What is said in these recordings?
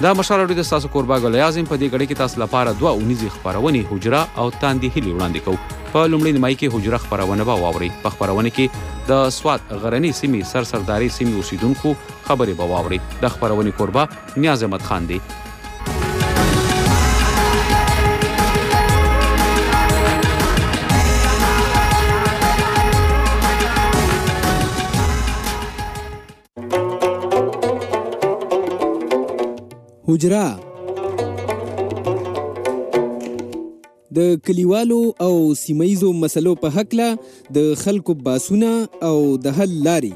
دا مشال اورید تاسو کوربه ګل اعظم په دې غړي کې تاسو لپاره 2 اونیزي خبرونه حجره او تاندې هلي وړاندې کوو. په لومړي نیمایي کې حجره خبرونه به واوري. په خبرونه کې د سواد غرنی سیمې سرداري سیمې اوسیدونکو خبرې به واوري. د خبرونه کوربه نیاز احمد خان دی. حجره د کلیوالو او سیمایزو مسلو په هکله د خلکو باسونه او د حل لارې.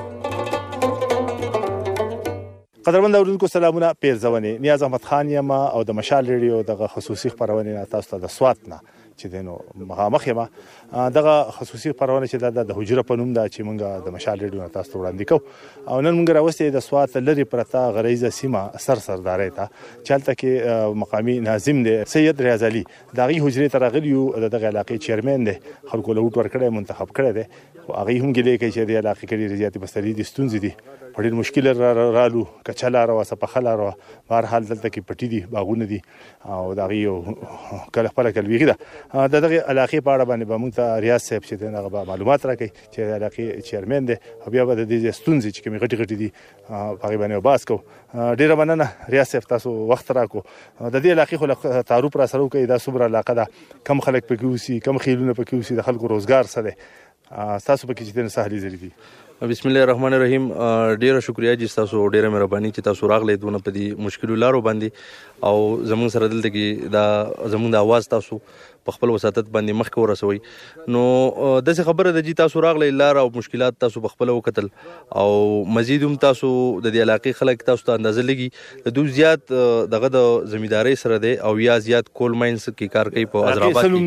قدرمن اوریدونکو سلامونه، پیرزونې نیاز احمد خان یم او د مشال ریډیو دغه خصوصي خبرونه تاسو ته د سوات نه چې دینو مخامخ یم. دغه خصوصي خبرونه چې د حجره په نوم ده چې موږ د مشال ریډیو نه تاسو ته وړاندې کوو. او نن موږ راوستي د سوات لرې پرته غریزه سیمه سردارۍ ته چې هلته کې مقامي ناظم دی سید ریاض علي د هغې حجرې ته راغلي یو. د دغه علاقې چیرمین دی، خلکو له ووټ ورکړی، منتخب کړی دی. خو هغې هم ګیلې کوي چې دې علاقې کې ډېرې زیاتې مسلې دي، ستونزې دي، په ډېر مشکل رالو، کچه لاره وه، سپخه لاره وه. بهرحال دلته کې پټي دي، باغونه دي او د هغې یو کله خپله کلبیغي ده. د دغې علاقې په اړه باندې به موږ ته ریاض صاحب چې دی هغه به معلومات راکوي چې د علاقې چیرمین دی او بیا به د دې ستونزې چې کومې غټې غټې دي په هغې باندې بحث کوو. ډېره مننه ریاض صاحب، تاسو وخت راکړو. د دې علاقې خو تعارف را سره وکړئ، دا څومره علاقه ده، کم خلک پکې اوسي، کم خیلونه پکې اوسي، د خلکو روزګار څه دی، تاسو پکې چې څه هلې ځلې دي؟ بسم الله الرحمن الرحیم. ډیره شکریا چې تاسو ډیره مهرباني چې تاسو راغلی دونه په دې مشکلو لارو باندې او زموږ سره دلته کې دا زموږ د اواز تاسو په خپل وساتت باندې مخکې ورسوي. نو داسې خبره ده چې تاسو راغلی لار او مشکلات تاسو په خپله وکتل او مزید هم تاسو د دې علاقې خلک تاسو ته اندازه لګي د دوی زیات دغه د زمیندارۍ سره دی او یا زیات کول ماینز کې کار کوي په حیدرآباد کې.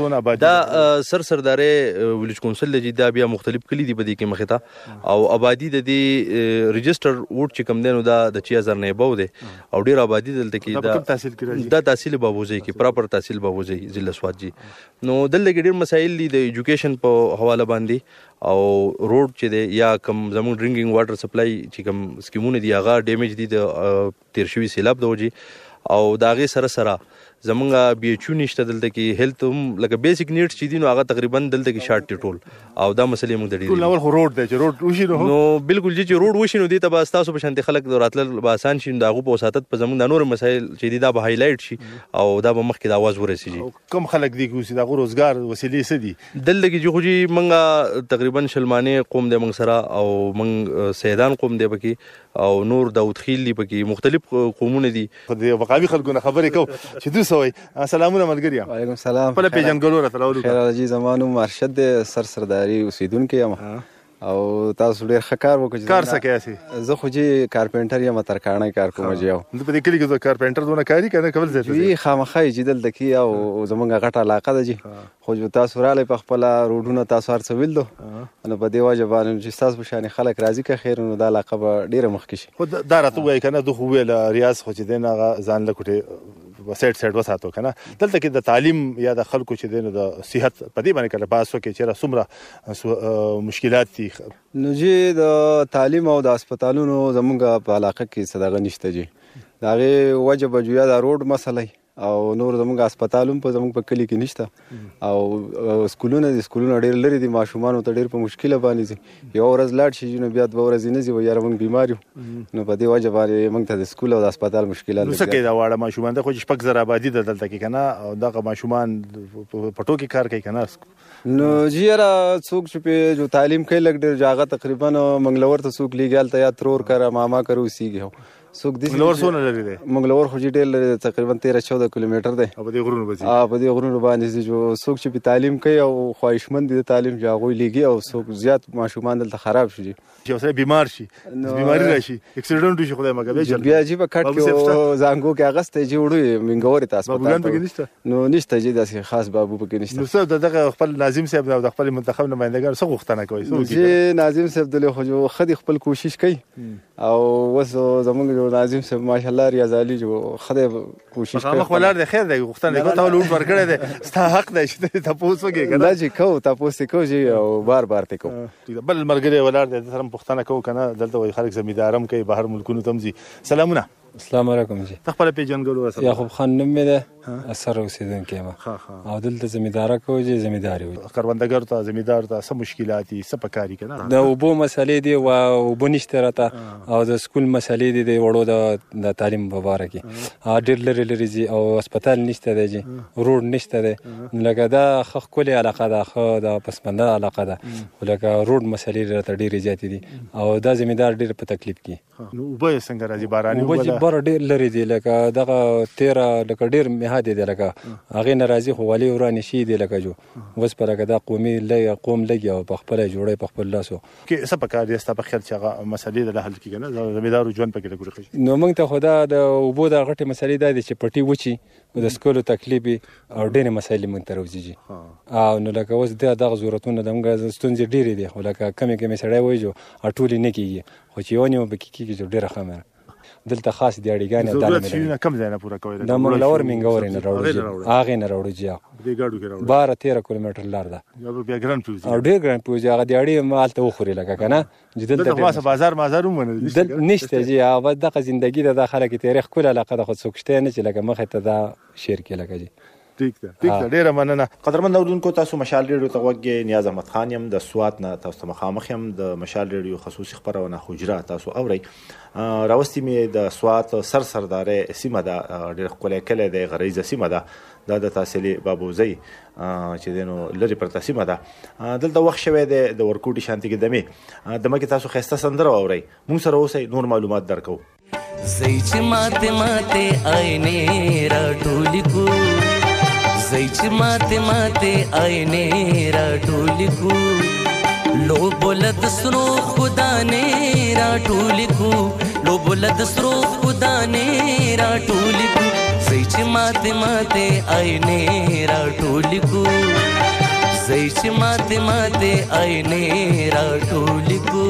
دا سردارۍ ویلیج کونسل دی، دا بیا مختلف کلي دي په دې کې مخې ته او آبادی د دې رجسټر ووټ چې کوم دی نو دا د 6000 نه ابو دی او ډېر آبادي دلته کې دا تحصیل بابوزی کې پراپر تحصیل بابوزی ضلع سوات جي. نو دلته کې ډېر مسایل دي د ایجوکیشن په حواله باندې او روډ چې دی یا کم زموږ ډرینګینګ واټر سپلای چې کم سکیمونه دي هغه ډیمیج دي د تیر شوي سیلاب د وجې او د هغې سره زمونږ بي ایچ یو نشته دلته کې، هیلث هم لکه بیسیک نیډس چې دي نو هغه تقریبا دلته کې شارټ دي ټول او دا مسلې موږ د ډېرې ټول اول خو روډ دی چې روډ وشي نو بالکل چې روډ وشي نو دې ته به ستاسو په شانتې خلک راتلل به اسان شي، د هغو په وساتت په زموږ د نورو مسایل چې دي دا به هایلایټ شي او دا به مخکې د اواز ورسېږي. کم خلک دي که اوسي د هغو روزګار وسیلې څه دي دلته کې چې خو چې موږ تقریبا شلمانې قوم دی موږ سره او موږ سیدان قوم دی پکې او نور داود خیل دی پکې، مختلف قومونه دي. د مقامي خلکو نه خبرې کوو چې دوی څه وایي. سلامونه ملګري. وعلیکم سلام. خپله پېژندګلو راته راولو. خیر الجي زما نوم ارشد دی، سرداري اوسېدونکی یم او تاسو ډېر ښه کار وکړو. کار څه کوئ؟ زه خو چې کارپینټر یم، ترکاڼی کار کوم. په دې کلي کې کارپینټر دونه کاري که نه کول زیات وي خامخا یې چې دلته کې او زموږ غټه علاقه ده جي، خو تاسو راغلی په خپله روډونه تاسو هر څه ویل دو نو په دې وجه باندې چې ستاسو په شانې خلک راضي که خیر نو دا علاقه به ډېره مخکې شي. خو دا راته ووایي که نه، ده خو وویل ریاض خو چې دی نه هغه ځان له کوټې سایډ وساتو که نه. دلته کې د تعلیم یا د خلکو چې دی نو د صحت په دې باندې کله بحث وکړي چېرې څومره مشکلات دي؟ نو چې د تعلیم او د هسپتالونو زموږ په علاقه کې څه دغه نشته جي، د هغې وجه به جویا د روډ مسله او نور زموږ هسپتال هم په زموږ په کلي کې نشته او سکولونه دي، سکولونه ډېر لرې دي، ماشومانو ته ډېر په مشکله باندې ځي. یوه ورځ لاړ شي نو بیا 2 ورځې نه ځي و یاره موږ بیمار یو نو په دې وجه باندې موږ ته د سکول او د هسپتال مشکلات څه کوي دا واړه ماشومان ده خو چې 6000 آبادي ده دلته کې که نه او دغه ماشومان په ټوکې کار کوي که نه نو جی یاره څوک چې پې جو تعلیم کوي لږ ډېر هغه تقریبا منګلور ته څوک لیږي هلته یا ترور کره ماما کره اوسېږي څوک دي. منګلور څونه لرې دی؟ منګلور خو چې ډېر لرې دی، تقریبا 13-14 کیلومیټر دی. په دې غرونو باندې په دې غرونو باندې جو څوک چې پې تعلیم کوي او خواهشمند دي د تعلیم چې هغوی لیږي او څوک زیات ماشومان دلته خراب شي چې یو سړی بیمار شي، بیماري راشي، اکسیډنټ وشي، خدای مګه بیا جي په کټ کې زانګو کې اغستی چې وړو منګورې ته هسپتال نو نشته جي داسې خاص بابو پکې نشته. نو څه دغه خپل ناظم صاحب او د خپل منتخب نمایندګانو څه غوښتنه کوي؟ جي ناظم صاحب دلته خو ښه دي، خپل کوشش کوي او اوس زموږ ناظم صاحب ماشاءالله ریاض علي جو خدای کوشش کوي. مخ ولر دی، خیر دی، غوښتنه کوي ته لوټ ورکړی دی، ستا حق دی چې تاسو وکړئ که نه جي کوو تاسو کوو جي او بار ته کوو. بل ملګری ولر دی سره پوښتنه کوو که نه دلته وایي خلک زمیندارم کوي، بهر ملکونو ته هم ځي. سلامونه. السلام علیکم جی. خپل پیژنګلو سره یعقوب خان نوم مې ده، اثر اوسیدونکی یم او دلته زمینداره کوو چې زمینداري وي. کروندګر ته زمیندار ته څه مشکلات دي، څه پکاري کنه؟ د اوبو مسلې دي او اوبو نشته راته او د سکول مسلې دي د وړو د تعلیم په باره کې ډېر لرې لرې ځي او هسپتال نشته دی جی، روډ نشته دی. لکه دا ښه ښکلې علاقه ده، ښه د پسمنده علاقه ده، خو لکه روډ مسلې راته ډېرې زیاتې دي او دا زمیندار ډېر په تکلیف کې. نو اوبه یې څنګه راځي؟ باراني اوبه چې بره ډېر لرې دي، لکه دغه تیره لکه ډېر مهادې دي، لکه هغې نه راځي خو ولې ورانې شي دي لکه جو اوس په لکه دا قوم لګي او په خپله جوړی په خپل لاسو کې څه پکار دي ستا په خیال چې هغه مسلې د حل کېږي نه زمیندارو ژوند پکې لګوي؟ نو موږ ته خو دا د اوبو د غټې مسلې دا دي چې پټي وچي او د سکولو تکلیف او ډېرې مسایلې موږ ته راوځي او نو لکه اوس دغه ضرورتونه د موږ ستونزې ډېرې دي، خو لکه کمې کمې سړی وایي جو ټولې نه کېږي، خو چې یو نیمه پکې کېږي جو ډېره ښه مه دلته خاص دي اړیګانې او ضرورت شیونه کم ځای نه پوره کوي. د منګلور منګورې نه راوړو، هغې نه راوړو جي دې ګاډو کې راوړو 12-13 کیلومتر لار ده بیا ګران پوزي او ډېر ګران پوزي. هغه د اړې مالته وخوري لکه که نه چې دلته خاصه بازار هم نشته جي. هغه دغه زندګي ده، دا خلک یې تاریخ ښکلې علاقه ده، خو څوک شته نه چې لکه مخې ته دا شیر کې لکه جي. ٹھیک ده ډیره مننه. قدرمن اوریدونکو، تاسو مشال ریډیو ته غوږ یې. نیاز احمد خان یم د سوات نه، تاسو ته مخامخ یم د مشال ریډیو خصوصي خپرونه حجره تاسو اورئ. راوستي مې د سوات سردارې سیمه ده، ډېر ښکلی کلی دی، غریزه سیمه ده، دا د تحصیلي بابوزۍ چې دی نو لرې پرته سیمه ده. دلته وخت شوی دی د ورکوټي شانتي کې دمه کې تاسو ښایسته سندره واورئ. موږ سره اوسئ، نور معلومات درکوو. زئی چې ماته ماته آینې راټولې کو، زئی چې ماته ماته آینې راټولې کو، لو بولد سرو خدا نه راټولې کو، لو بولد سرو خدا نه راټولې کو، زئی چې ماته ماته آینې راټولې کو، زئی چې ماته ماته آینې راټولې کو.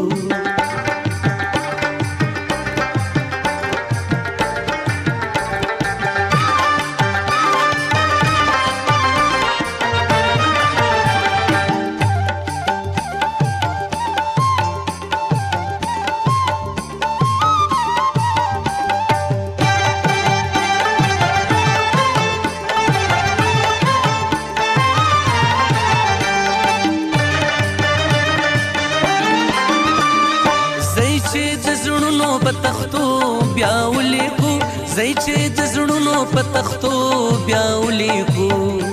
زئی چې د زړونو په تختو بیا ولیکو،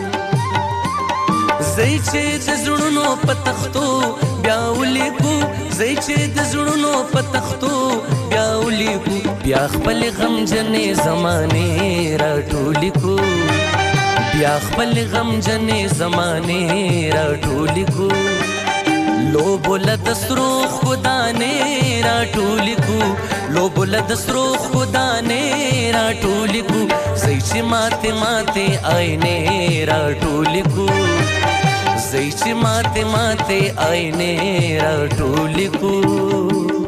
زئی چې د زړونو په تختو بیا ولیکو، زئی چې د زړونو په تختو بیا ولیکو، بیا خپل غمجنې زمانې راټولې کو، بیا خپل غمجنې زمانې راټولې کو، لو بولد سرو خدا نه راټولې کو، لو بولد سرو خدا نه راټولې کو، زئی چې ماته ماته آینې راټولې کو، زئی چې ماته ماته آینې راټولې کو.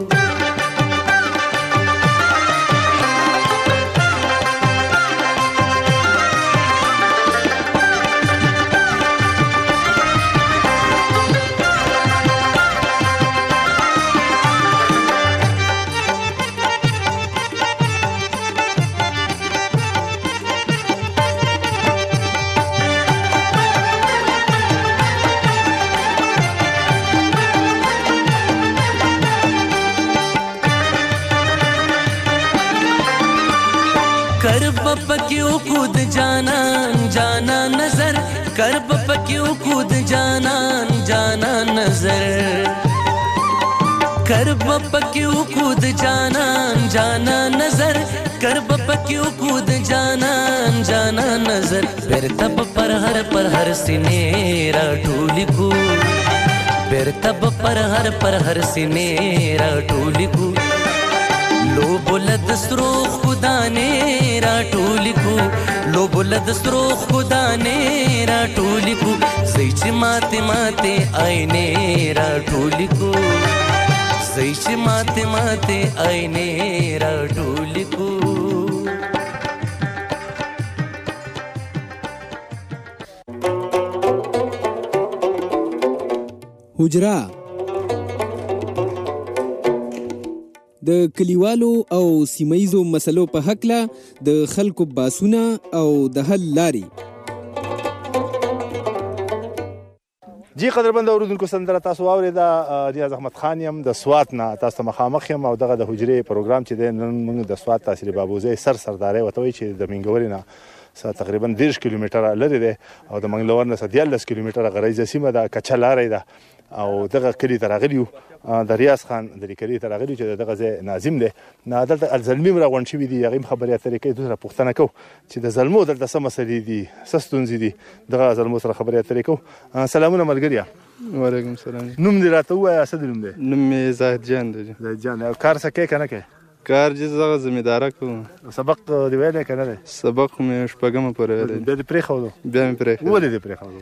پکیو کود جانان جانا نظر، کرب پکیو کود جانان جانا نظر، کرب پکیو کود جانان جانا نظر، کرب پکیو کود جانان جانا نظر، برتب پر ہر سینے راٹولی کو، برتب پر ہر سینے راٹولی کو، لو بولد سرو خدا نه راټولې کو، لو بولد سرو خدا نه راټولې کو، زئی چې ماته ماته آینې راټولې کو، زئی چې ماته ماته آینې راټولې کو. حجره د کلیوالو او سیمایزو مسلو په هکله د خلکو باسونه او د حل لارې. جی قدرمند اوریدونکو سندره تاسو واورېده. ریاض احمد خان یم د سوات نه تاسو ته مخامخ یم او دغه د حجرې پروګرام چې دی نن موږ د سوات تحصیلي بابوزی سردارۍ ورته وایي چې د منګورې نه تقریبا 30 کیلومتره لرې دی او د منګلور نه 14 کیلومتره غریزه سیمه ده، کچه لارې ده او دغه کلي ته راغلي یو. د ریاض خان د کلي ته راغلي چې دغه ځای ناظم دی. دلته الزلمي هم راغونډ شوي دي، هغوی هم خبرې اترې کوي. دوی سره پوښتنه کوو چې د زلمو دلته څه مسلې دي، څه ستونزې دي. دغه زلمو سره خبرې اترې کوو. سلامونه ملګريه. وعلیکم سلام. نوم دې راته ووایه، څه د نوم دی؟ نوم مې زاهد جان دی. زاهد جان. او کار څه کوې که نه کوې؟ کار چې زه زمینداره کوم. سبق دې ویلی که نه دی؟ سبق مې شپږمه پورې ویلی. بیا دې پرېښودو؟ بیا مې پرېښودو. ولې دې پرېښودو؟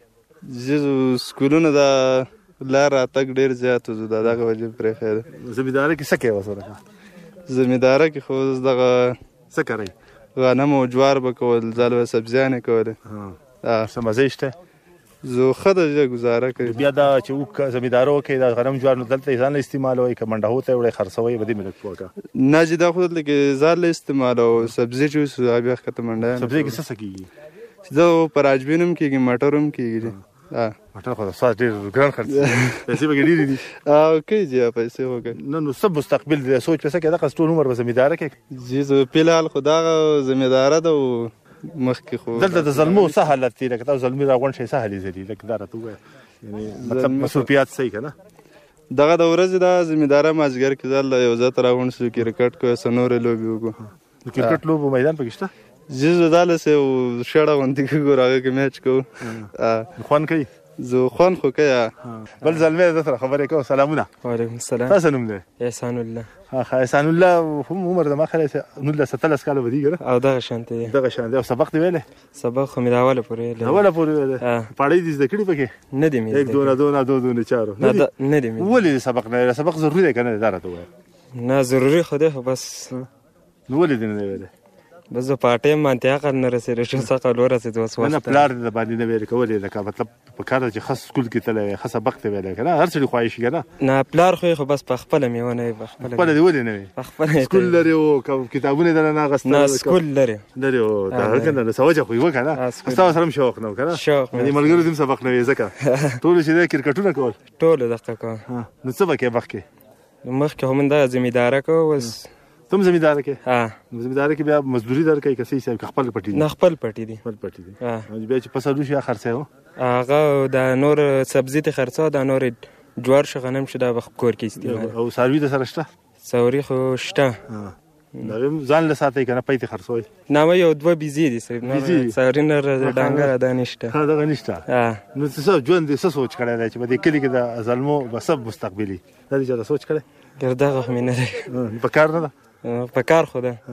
چې سکولونه دا لار راتګ ډېر زیات و، د دغه وجې پرېښی. زمینداره کې څه کوې ورسره؟ زمینداره کې خو دغه څه کوئ؟ غنم او جوار به کول، ځل به سبزیانې کولې. څه مزې شته؟ زه ښه درجه ګزاره کوي. بیا دا چې اوږ زمینداره وکړئ دا غنم جوار نو دلته یې ځان له استعمالوئ که منډهو ته یې وړئ خرڅوئ به دې مې لږ پوه کړه. نه چې دا خو دلته کې ځان له استعمالوو. سبزي چې اوس بیا ښکته منډه. سبزۍ کې څه څه کېږي؟ دا پر عجبین هم کېږي، مټر هم کېږي. مټر خو د ساس ډېر ګران خرڅ پیسې پکې ډېرې دي. کوي جی پیسې خو کوي. نو څه مستقبل دی؟ سوچ پیسه کې دغه ټول عمر به زمینداره کوې؟ جی زه فلحال خو دغه زمینداره ده او مخکې خو دلته د زلمو څه حالت دی؟ لکه تاسو زلمي راغونډ شئ څه حالې لري؟ لکه دا راته ووایه، یعنې مطلب مصروفیات صحیح که نه؟ دغه د ورځې دا زمینداره مازدیګر کې ځل یو ځای ته راغونډ شو، کرکټ کوو، څه نورې لوبې وکړو. د کرکټ لوبو میدان پکې شته؟ جی زه دالسې یو شړه غوندې کوو، هغه کې میچ کوو. خوند کوي؟ زه خوند خو کوي. بل زلمی د سره خبرې کوو. سلامونه. وعلیکم السلام. تاسو نوم دی؟ احسان الله. احسان الله هم عمر د ما خیال 19 کاله به دي که نه؟ او دغه شانتې دی. دغه شان دی. او سبق دې ویلی؟ سبق خو مې د اوله پورې ویلی. اوله پورې ویلی؟ پاړۍ دې زده کړي پکې؟ نه دي مې زده کړي. 1 2 2 2 4 نه دي مې. ولې سبق نه ویلی؟ سبق ضروري دی که نه دی؟ دا راته ووایه. نه ضروري خو دی، خو بس نو ولې دې نه دی ویلی؟ بس زه په ټایم باندې عقل نه رسېږي چې څه عقل ورسېد اوس وخت نه پلار دې د باندې نه ویلې کولې لکه مطلب په کار چې ښه سکول کې تللی ښه سبق ته ویلی که نه؟ هر سړي خواهش که نه؟ نه پلار خو یې خو بس په خپله مې ونه وي. خپله دې ولې نه وي؟ په خپله سکول لرې و که کتابونه یې دله نه اخېستل؟ نه سکول لرې و. دا که نه څه وجه خو یې وه که نه؟ ستا سره هم شوق نه و که نه؟ شوق مې. د ملګرو دې هم سبق نه وي ځکه ټولو چې دی کرکټونه کول؟ ټولو دقه کوم. نو څه به کوې مخکې؟ مخکې خو من دغه زمینداره کوو. اوس ته هم زمینداره کې؟ زمینداره کې بیا مزدوري درکوي که څه حساب که خپل پټي دي؟ نه خپل پټي دي. خپل پټي دي. بیا چې فصل وشي هغه خرڅوي و؟ هغه د نور سبزي ته خرڅوه، د نور جوار شو غنم شو دا به کور کې استعمال. او څاروي د سره شته؟ څاروي خو شته. هغه هم ځان له ساتئ که نه پۍ ته خرڅوئ؟ نه مې یو دوه بیزې دي صرف، څاروي نه ډانګه دا نشته. دغه نشته. نو څه ژوند دې څه سوچ کړی دی چې به دې کلي کې د زلمو به څه مستقبلي دا دې چاته سوچ کړی؟ دغه خو مې نه دی. په کار نه ده؟ په کار خو ده.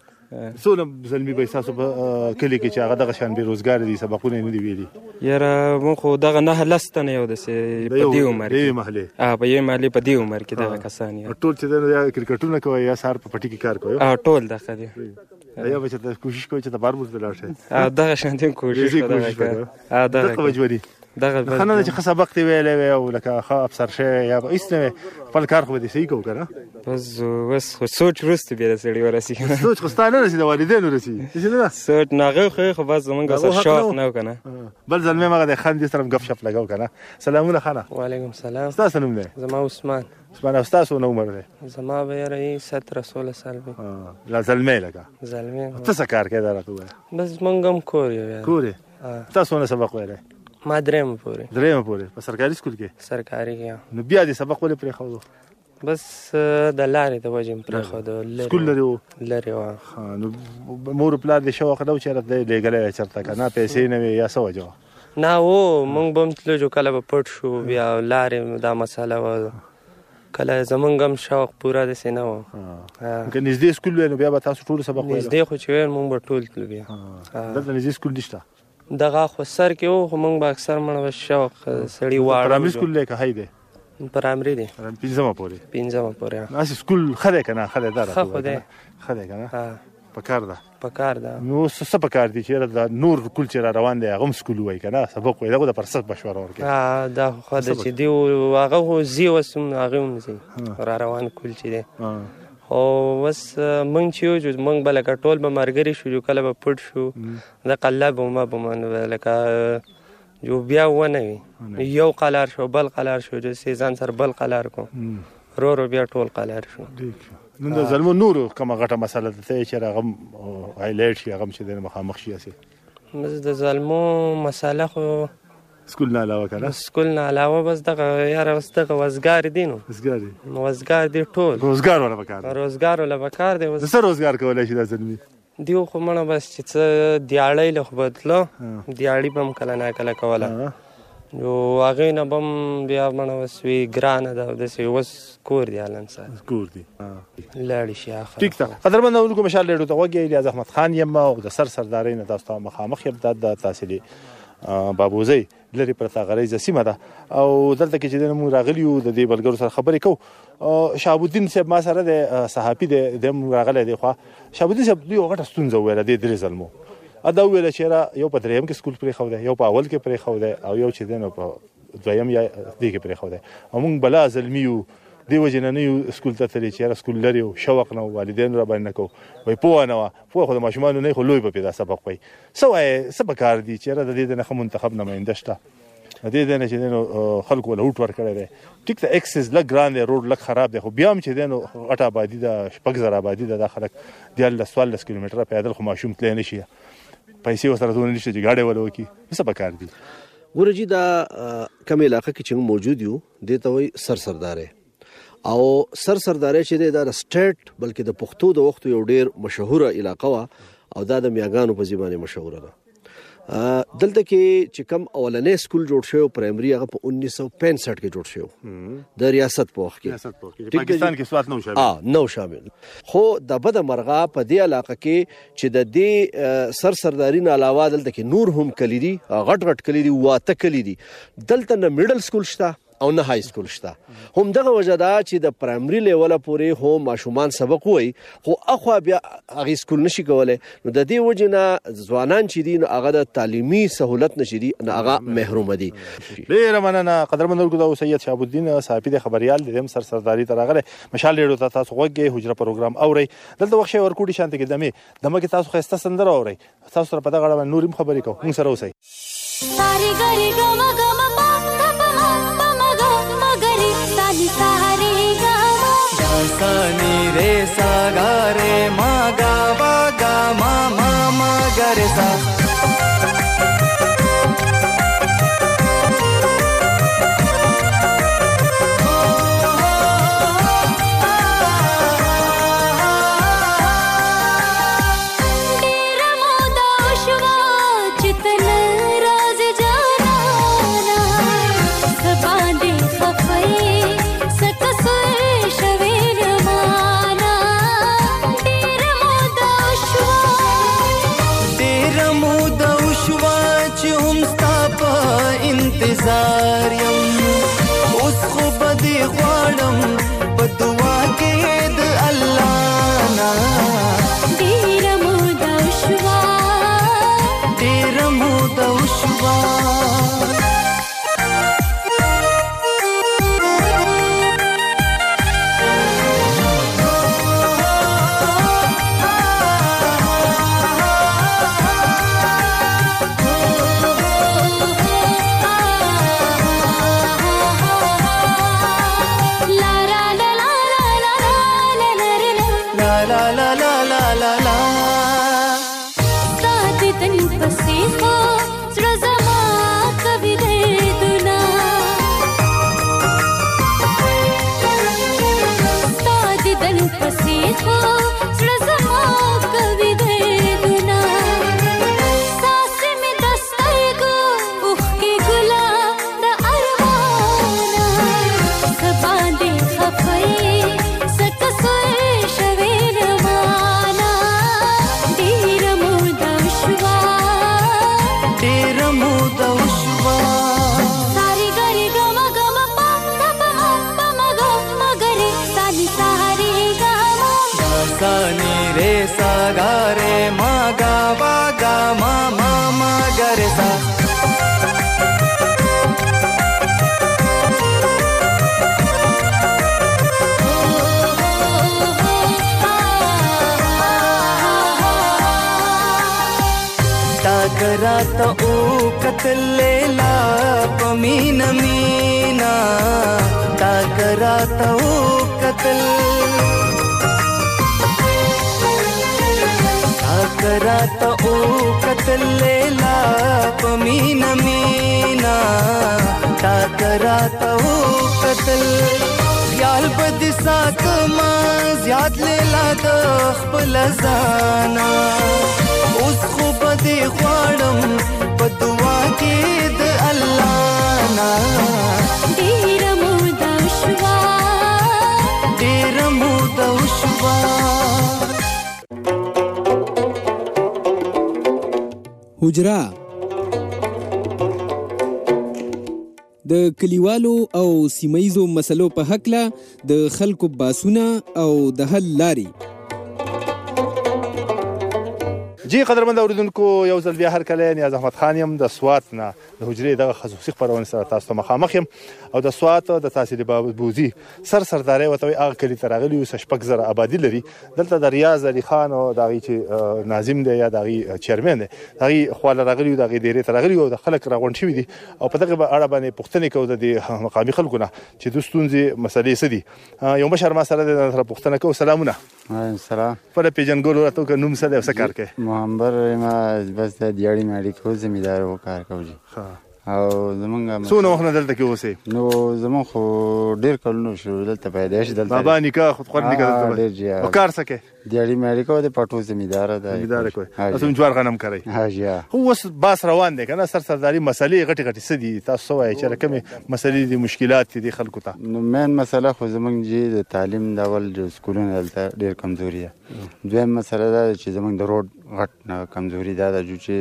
څونه زلمي به ستاسو په کلي کې چې هغه دغه شان بېروزګاره دي سبقونه یې نه دي ویلي؟ یاره مونږ خو دغه 9 تنه یو داسې په دې عمر کې. د یوې محلې؟ په یوې محلې په دې عمر کې دغه کسان یو. ټول چې دی نو یا کرکټونه کوئ یا سهار په پټي کې کار کوئ؟ ټول دغه دي. یا به چې کوشش کوئ چې د بارموز ته لاړ شئ؟ دغه شانتې کوشش کوو. دغه وجوري دغه ښه نه ده چې ښه سبق دې ویلی وی او لکه ښه افسر شوی یا هېڅ نه وی خپل کار خو به دې صحیح کوو که نه؟ بس خو سوچ وروسته بیا د سړي ورسېږي. سوچ خو ستا نه رسي، د والدینو رسي. داسې نه ده؟ سوچ نه هغه خو بس زمونږ سره شوق نه و که نه. بل زلمی هم هغه دی خان دې سره هم ګپ شپ لګوو که نه؟ سلامونه خانه. وعلیکم السلام. ستاسو نوم دی؟ زما عثمان. عثمان. او ستاسو نه عمر دی؟ زما به یاره 17 سال وي. لا زلمی لکه زلمی. ته څه کار کوې دا راته ووایه؟ بس موږ هم کور یو. کور یې؟ تا څونه سبق ویلی؟ ما درېیمه پورې. درېیمه پورې په سرکاري سکول کې؟ سرکاري کې. نو بیا دې سبق ولې پرېښودو؟ بس د لارې د وجې مې پرېښودو. سکول لرې و؟ لرې وه. نو مور و پلار دې شوق نه و چې دی لېږلی وی چېرته که نه پیسې نه وې یا څه وجه وه؟ نه و موږ به هم تلو جو کله به پټ شو بیا لارې دا مسله وه. کله زمونږ هم شوق پوره داسې نه و. که نږدې سکول وی نو بیا به تاسو ټولو سبق ویلو؟ نږدې خو چې ویل موږ به ټول تلو بیا. دلته نږدې سکول نشته؟ دغه خو سر کې و خو موږ به اکثر مړه شوق سړي واړه. پرایمري سکول دی که هی دی؟ پرایمري دی. 5مه پورې؟ 5مه پورې. هسې سکول ښه دی که نه؟ ښه دی دا ښه خو دی. ښه دی که نه؟ په کار ده؟ په کار ده. نو څه په کار دي چې د نور کول چې را روان دی هغه هم سکول وایي که نه؟ سبق وایي دغه دپاره څه مشوره ورکوي؟ دا خو ښه ده چې دوی هغه خو ځي اوس هم هغوی هم ځي را روان کول چې دی. او بس موږ چې یو موږ به لکه ټول به ملګري شو جو کله به پټ شو دغه الله به ما به من لکه جو بیا ونه وي یو قلار شو بل قلار شو جو ځان سره بل قلار کو رو بیا ټول قلار شو. نن د زلمو نورو کومه غټه مسله ده چې هغه هایلایټ شي هغه چې د مخامخ شي اسې د زلمو مسله خو سکول نه علاوه کنه سکول نه علاوه بس دغه یاره بس دغه وزګار دي نو وزګار دي ټول روزګار ولا بکار روزګار ولا بکار دی څه روزګار کولای شي د زلمی دیو خو مړه بس چې څه دیاړی له خو بدلو دیاړی به هم کله نه کله کوله نو هغې نه به هم بیا مړه بس وي ګرانه ده داسې اوس کور دی هلن سره کور دی لاړې شي اخر ټیک ده قدرمنو اونکو مشال ریډیو ته غوږی الیاس احمد خان یم او د سردارۍ نه تاسو ته مخامخ یم د تحصیلي بابوزی لري پرته غریزه سیمه ده او دلته کې چې موږ راغلی یو د دې بلګرو سره خبرې کوو شهاب الدین صاحب ما سره د صحافي د راغلی دی خو شهاب الدین صاحب یو غټه ستونزه ویله د درې ظلمو ادا ویله چې یو په دریم کې سکول پرې خو ده یو په اول کې پرې خو ده او یو چې دنه په دویم یا دې کې پرې خو ده او موږ بلا ظلمیو دی وجنه نه یو سکول ته تللی چې سکول لري او شوق نه والدین را باندې کو وای پوه نه پوه خو د ماشومان نه خو لوی په پیدا سبق وای سو کار دي چې د دې نه منتخب نماینده شته د دې نه چې خلکو له هوټ ور کړی دی ټیک ته اکسس لګ ګران دی روډ لګ خراب دی خو بیا هم چې دنه غټه آبادی د شپږ زره آبادی د خلک د 14 کیلومتره پیدل خو ماشوم تل نه شي پیسې وسره دونه نشته چې گاډي ولو کی څه کار دي ګورجی دا کوم علاقې کې چې موجود یو د توي سردارې او سردارې چې دا سټیټ بلکې د پښتو د وخت یو ډیر مشهوره علاقه وا او دا د میاګانو په ځبانه مشهوره ده دلته کې چې کوم اولنې سکول جوړ شو پرایمري هغه په 1965 کې جوړ شو د ریاست په وخت کې پاکستان کې سواد نو شامل خو د بده مرغه په دې علاقه کې چې د دې سرداري نه علاوه دلته کې نور هم کلیدي غټ کلیدي واته کلیدي دلته نه میډل سکول شته او نه های سکول شته هم دغه وجه دا چې د پرایمري لیول پورې هو ماشومان سبق وای خو اخوا بیا هغه سکول نشي کولای نو د دې وجه نه ځوانان چې دي هغه د تعلیمي سہولت نشي دي هغه محروم دي ډیر مننه قدرمنو کو سید شهاب الدین صاحب د خبريال د سرداري ترغله مشال ریډیو ته تاسو غوږی حجره پروګرام اوري دلته وخت ورکوټي شانته کې دمه کې تاسو خسته سندره اوري تاسو سره په دغه اړه نورم خبرې کوو موږ سره اوسئ ساری ګری ګم ګم پا सारे गावा सानी रे सा गा रे मा गा वा गा मा मा मा गा रे सा انتظار یم اوس خو بدی غواړم په دعا کې د الله نا ډیر موده شوا راته او کتل لیلا پمینا مینا تا کراته او کتل تا کراته او کتل لیلا پمینا مینا تا کراته او کتل خیال بدی ساتما زیاد لیلا د خپل ځانا اوس خو بدی غواړم په دعا کې د الله نا ډېر موده شوا ډېر موده شوا حجره د کلیوالو او سیمایزو مسلو په حقله د خلکو باسونه او د حل لارې. جی قدرمند اوریدونکو یو ځل بیا هر کله نیاز احمد خان یم د سوات نه د حجرې دغه خصوصي خپرونې سره تاسو ته مخامخ یم او د سوات د تحصیل بابوزي سردارۍ ورته وایي هغه کلي ته راغلي یو 6,000 آبادي لري. دلته د ریاض علي خان او د هغې چې ناظم دی یا د هغې چیرمن دی د هغې خواله راغلي یو د هغې ډېرې ته راغلي یو د خلک راغونډ شوي دي او په دغه اړه باندې پوښتنې کوو د دې مقامي خلکو نه چې دوی ستونزې مسلې څه دي. یو مشر ما سره دی سره پوښتنه کوو. سلامونه. سلام. خپله پېژنګلو راته وکړه نوم څه دی او څه کار کوې؟ محمد ما بس د دیاړي ماړي کو زمیندار و کار کوي او زمونږ څونه وخت نه دلته کې اوسې؟ نو زمون خو ډېر کلونه شو دلته پیدایش دلته بابا نکاح خود نکاح دلته او کار څه کوې؟ دیاړي ماړي کو د پټو زمیندار ده. زمیندار کوې تاسو جوار غنم کوئ؟ خو اوس باس روان دی که نه سرداري مسلې غټې غټې څه دي تاسو څه وایئ چې کومې مسلې دي مشکلات دي خلکو ته؟ نو مین مسله خو زمونږ د تعلیم د اول سکولونه دلته ډېر کمزوري ده. دویم مسله دا چې زمونږ د روډ غټ کمزوري دا ده چې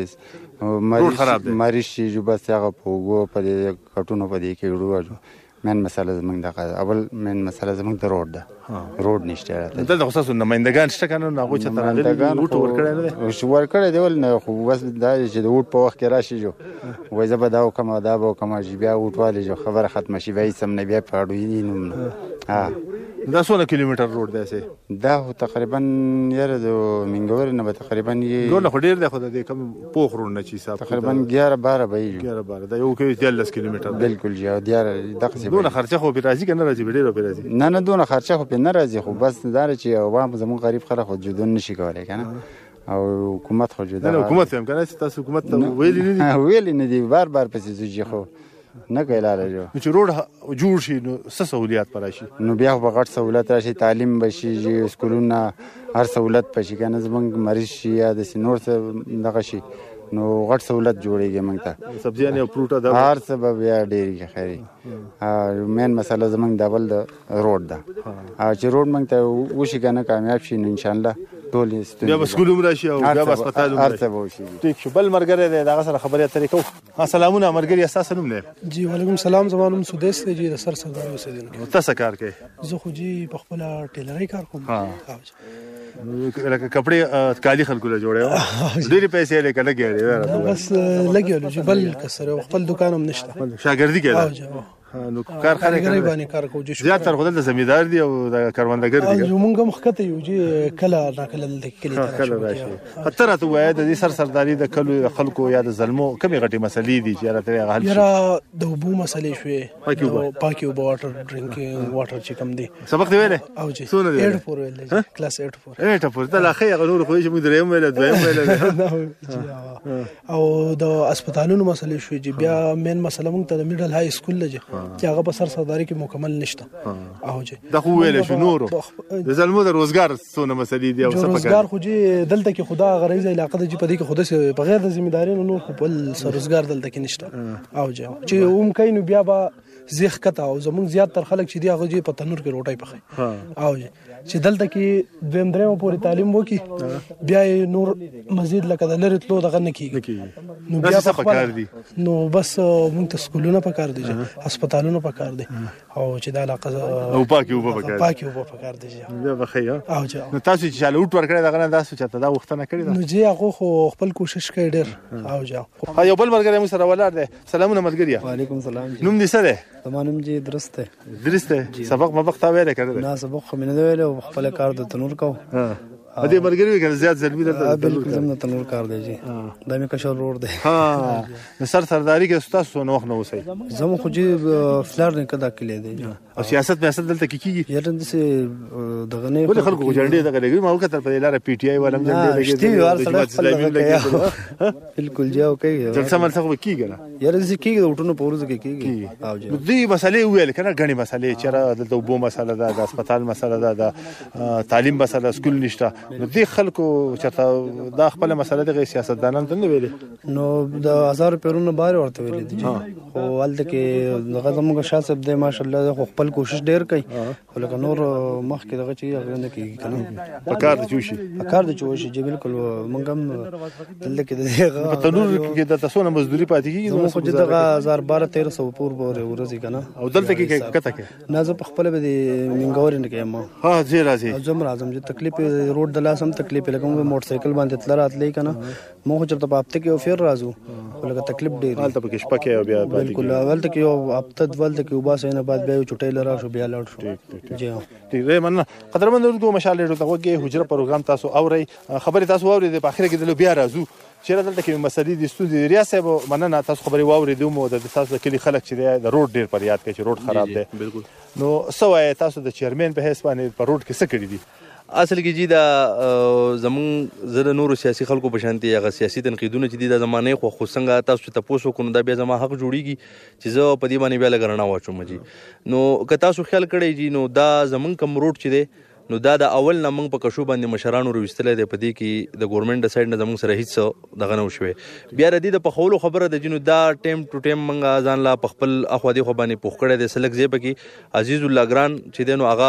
مریض شي جو بس هغه په اوږو په دې کټونو په دې کې وړو. مین مسله زمونږ دغه اول مین مسله زمونږ د روډ ده. روډ نشته دلته خو ستاسو نمایندګان شته که نه هغوی چې ته راغلي ووټ ورکړی نه دی؟ ورکړی دی ولې نه خو بس دا چې د ووټ په وخت کې راشي جو وایي زه به دا وکړم او دا به وکړم چې بیا ووټ والی جو خبره ختمه شي بیا هېڅ هم نه بیا په اړوي نوم نه. دا څونه کیلومتر روډ دی سې؟ دا خو تقریبا یاره د منګورې نه به تقریبا ګور نه خو ډېر دی خو د دې کم پوخ روډ نه چې حساب تقریبا 11-12 به وي. 11-12 دا یو کوي 13 کیلومتر. بالکل جی او دغسې دونه خرچه خو پرې راځي که نه راځي؟ ډېره پرې راځي. نه دونه خرچه خو پرې نه راځي خو بس دا چې عوام زموږ غریب خلک خو جدون نشي کولی که نه او حکومت خو جدا نه حکومت وایم که نه چې تاسو حکومت ته ویلي نه دي؟ ویلي نه دي بار پسې ځي خو نه کوي لاره جو چې روډ جوړ شي نو څه سهولیات به راشي؟ نو بیا خو به غټ سهولت راشي تعلیم به شي سکولونه هر سهولت به شي که نه زموږ مریض شي یا داسې نور څه دغه شي نو غټ سهولت جوړېږي موږ ته سبزیانې او فروټ هر څه به بیا ډېرېږي خیري. مین مسله زموږ د اول د روډ ده چې روډ موږ ته وشي که نه کامیاب شي نو انشاءالله ټول بیا به سکول هم راشي او بیا به هسپتال هم هر څه به وشي. ټیک شو. بل ملګری دی د هغه سره خبرې اترې کوو. سلامونه ملګري ستاسو نوم دی؟ جی وعلیکم سلام زما نوم سدیس دی جی د سردارۍ اوسېدونکی. ته څه کار کوې؟ زه خو جی په خپله ټیلرۍ کار کوم. لکه کپړې کالي خلکو له جوړې ډېرې پیسې لکه لګې بس لګېدلو چې بل کسر خپل دوکان هم نشته شاګردي کوې؟ نو کار خلک باندې کار کوو زیاتره خو دلته زمیندار دي او د کروندګر دي. موږ هم ښکته یو چې کله ناکله دلته کلي ته راشي. ته راته ووایه د دې سرداري د کلو د خلکو یا د زلمو کومې غټې مسلې دي چې راته هغه حل شي؟ یاره د اوبو مسلې شوې پاکې اوبه واټر ډرینکینګ واټر چې کوم دی. سبق دی ویلی؟ او جی څونه دی؟ 8 پورې ویلی کلاس 8 پورې. 8 پورې ته لا ښه هغه نور خو چې موږ درېیم ویلی دویم ویلی او د هسپتالونو مسلې شوې چې بیا مین مسله موږ ته د میډل های سکول ده چې هغه په سرداري کې مکمل نشته. او جی دا خو ویلی شو نورو د زلمو د روزګار څونه مسلې دي او څه پکار روزګار خو جی دلته کې خدا غریزه علاقه ده چې په دې کې خدا سه بغیر د ذمہداري نور خو بل روزګار دلته کې نشته. او جی چې کینو بیا به زیخ کته او زمونږ زیات تر خلک چې دی هغه جی په تنور کې روټۍ پخای. او جی چې دلته کې دویم درېم پورې تعلیم وکي بیا نور مزید لکه د لری تلو دغه نه کیږي. نو بیا څه پکار دي؟ نو بس موږ ته سکولونه پکار دي هسپتالونه پکار دي او چې د علاقه او پاکي وب پکار دي بیا بخي. او جی نو تاسو چې چاله وټ ورکړی دغه نه تاسو چاته دا وختنه کړی نو جی هغه خو خپل کوشش کوي ډېر. او جی یو بل ملګری مو سره ولاړ دی. سلامونه ملګري. وعلیکم سلام. نوم دې څه دی؟ زما نوم جی درست دی. درست دی. سبق مبق تا ویلې کړی؟ نه سبق خو مې نه دی ویلی خپل کار د تنور کو دې مرګري کې زیات زلمی ده بالکل زموږ تنور کار دی جی دا مې کشر روډ دی ها نصر سرداری کې تاسو نو وخت نو وسی زموږ خو جی فلر نه کدا کلی دی او سیاست دلته کیږي یاره د دغه نه ولې خلکو جنډې دغه لګي ما وکړه په لاره پی ټی آی ولم جنډې لګي بالکل جاو کوي جلسه ملته کیږي نه یاره دې کیږي وټونو پورز کې کیږي او جی دې مسلې ویل کنه غني مسلې چې د وبو مسله ده د هسپتال مسله ده د تعلیم مسله سکول نشته نو دې خلکو چې دا خپل مسله د سیاستدانان ته نه ویلې نو د 1000 پیرونو بار ورته ویلې دي خو ولته کې دغه زموږ شاسب د ماشاءالله خو خپل کوشش ډیر کوي خو لکه نور مخ کې دغه چې هغه نه کوي کنه پکار د چوشي جی بالکل مونږ هم دلته کې دغه په تنور کې د تاسو نه مزدوري پاتې کیږي نو خو دغه 1200 پور پورې ورځي کنه او دلته کې کته کې نه زه په خپل به منګور نه کوم ها زی راځي زم راځم چې تکلیف روډ د لاسم تکلیف لکه موټر سایکل باندې تل راتلې کنه مو خو چرته په هفته کې او فیر راځو لکه تکلیف ډیر حالت په کې شپه کې بیا بالکل اول ته کې او هفته ولته کې وبا سینه بعد بیا چټای لرا شو بیا لاړ شو جی ټیک دی مننه قدرمنو مشال ته وګه حجره پروګرام تاسو اوري خبري تاسو اوري د اخر کې د بیا راځو چې دلته کې مسلې د استودیو ریاست مننه تاسو خبري واوري دومو د تاسو کلی خلک چې د روډ ډیر پر یاد کوي چې روډ خراب دی بالکل نو سوای تاسو د چیرمن په حساب باندې پر روډ کې څه کړی دي اصل کې جی دا زمون زره نور سیاسي خلکو په شانتي هغه سیاسي تنقیدونه چې د زمانه خو څنګه تاسو ته پوسو کو نو دا بیا زما حق جوړیږي چې زه په دې باندې بیا لګرنا واچوم جی نو که تاسو خیال کړئ جی نو دا زمون کم روډ چې دی نو دا د اول نه موږ په کشو باندې مشرانو رويستلې د پدې کې د ګورنمنت د سایډ نه زموږ سره هیڅ دغه نه وشوي بیا ردی د پخولو خبره د جنو دا ټیم ټو ټیم موږ ځان لا خپل اخو دی خو باندې پوښ کړه د سلک زی پکې عزیز الله ګران چې دنو اغا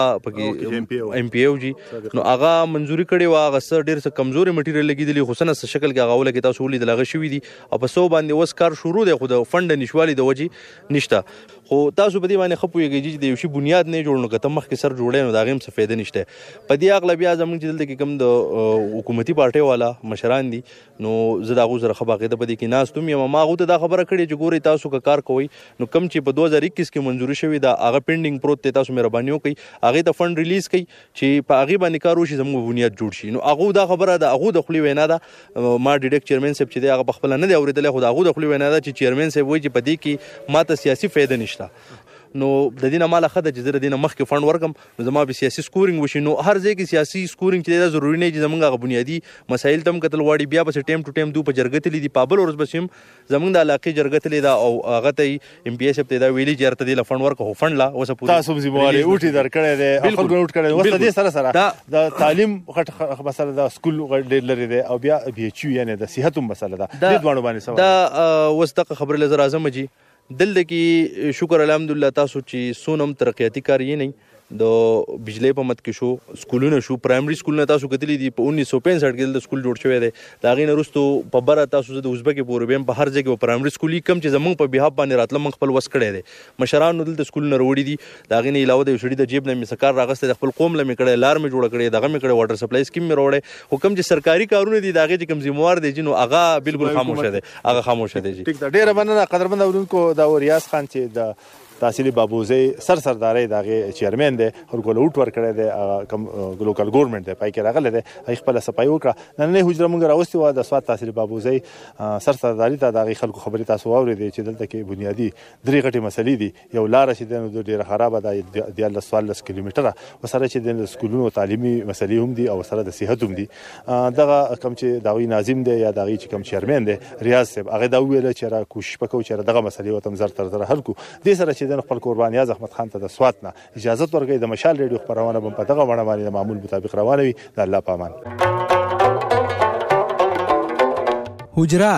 پکې ام پی او جی نو اغا منزوري کړي وا غسر ډیر څه کمزوري مټیریل لګیدلی خصنه شکل کې اغا ول کې تاسو ولې دلغه شوې دي او په سو باندې وس کار شروع دی خو د فند نشوالي د وجې نشته خو تاسو په دې باندې خپويږي چې د یو شی بنیاد نه جوړ نو کته مخ کې سر جوړې نو دا غیم څه فائدہ نشته په دې اغلبیا زمونږ چې دلته کې کوم د حکومتي پارټي والا مشران دي نو زه دا غو سره خبره ده په دې کې ناس تم یم ما غو ته دا خبره کړې چې ګوري تاسو کا کار کوي نو کم چې په 2021 کې منزوري شوی دا هغه پینډینګ پروت ته تاسو مهرباني وکړئ هغه ته فند ریلیز کړئ چې په هغه باندې کار وشي زموږ بنیاد جوړ شي نو هغه دا خبره ده هغه د خپل وینا ده ما ډیډک چیرمن صاحب چې دی هغه خپل نه دی اوریدل خو هغه د خپل وینا ده چې چیرمن صاحب وایي چې په دې کې ماته سیاسي فائدہ نشته نو د دینه مال خده چې زره دینه مخ کې فند ورکم نو زما به سیاسي سکورینګ وشي نو هر ځای کې سیاسي سکورینګ چې دا ضروری نه چې زمونږه بنیادی مسایل تم قتل واړي بیا به ټیم ټو ټیم دو په جرګه تللی دی پابل ورس بسیم زمونږ د علاقې جرګه تللی دا او هغه ته ام پی ایس ته دا ویلي چیرته دی فند ورک هو فند لا اوس پوری تاسو زمواري اوټي در کړی دی خپل اوټ کړی وسته دې سره سره د تعلیم غټ مسله د سکول ډېر لري دی او بیا بي ایچ یو یعنی د صحت مسله ده دې دوانو باندې سوال دا وسته خبر لزر اعظم جی دل کې شکر الحمدلله تاسو چې سونم ترقیاتی کار یې نه د بجلی په مت کې شو سکولونه شو پرایمري سکولونه تاسو کتلی دي په 1965 کې د سکول جوړ شوی دی دا غي نه رستو په بره تاسو د ازبک پورې په هر ځای کې پرایمري سکولي کم چې زمونږ په بهاب باندې راتله من خپل وس کړی دی مشران نو د سکول نه وروړي دي دا غي نه علاوه د شړې د جیب نه مسکار راغسته د خپل قوم لمه کړي لار می جوړ کړي دغه می کړي واټر سپلای سکیم می وروړي حکم چې سرکاري کارونه دي دا غي چې کم ذمہوار دي جنو اغا بالکل خاموش دي اغا خاموش دي ټیک دا ډیره مننه قدرمن اورونکو دا ریاض خان چې د تحصیلی بابوزی سرداري دغه چیرمن دی ورګول اوټ ور کړی دی کم لوکل ګورنمنت دی پای کې راغله دی خپل صفای وکړه نن نه حجره مونږ راوستي و د سواد تحصیلی بابوزی سرداري ته دغه خلکو خبري تاسو واوري چې دلته کې بنیادی درې غټي مسلې دي یو لار چې د ډیره خراب ده د 14 کیلومتره وسره چې د سکولونو تعلیمي مسلې هم دي او سره د صحت هم دي دغه کم چې داوی ناظم دی یا دغه چې کم چیرمن دی ریاض صاحب هغه دا ویل چې را کوشش وکړو چې دغه مسلې وتم زر تر زر حل کو دې سره چې د خپل قربان یاز احمد خان ته د سوات نه اجازه ورکړي د مشال ریډیو خبرونه په دغه وړاندې باندې د معمول مطابق روانوي د الله پامان حجره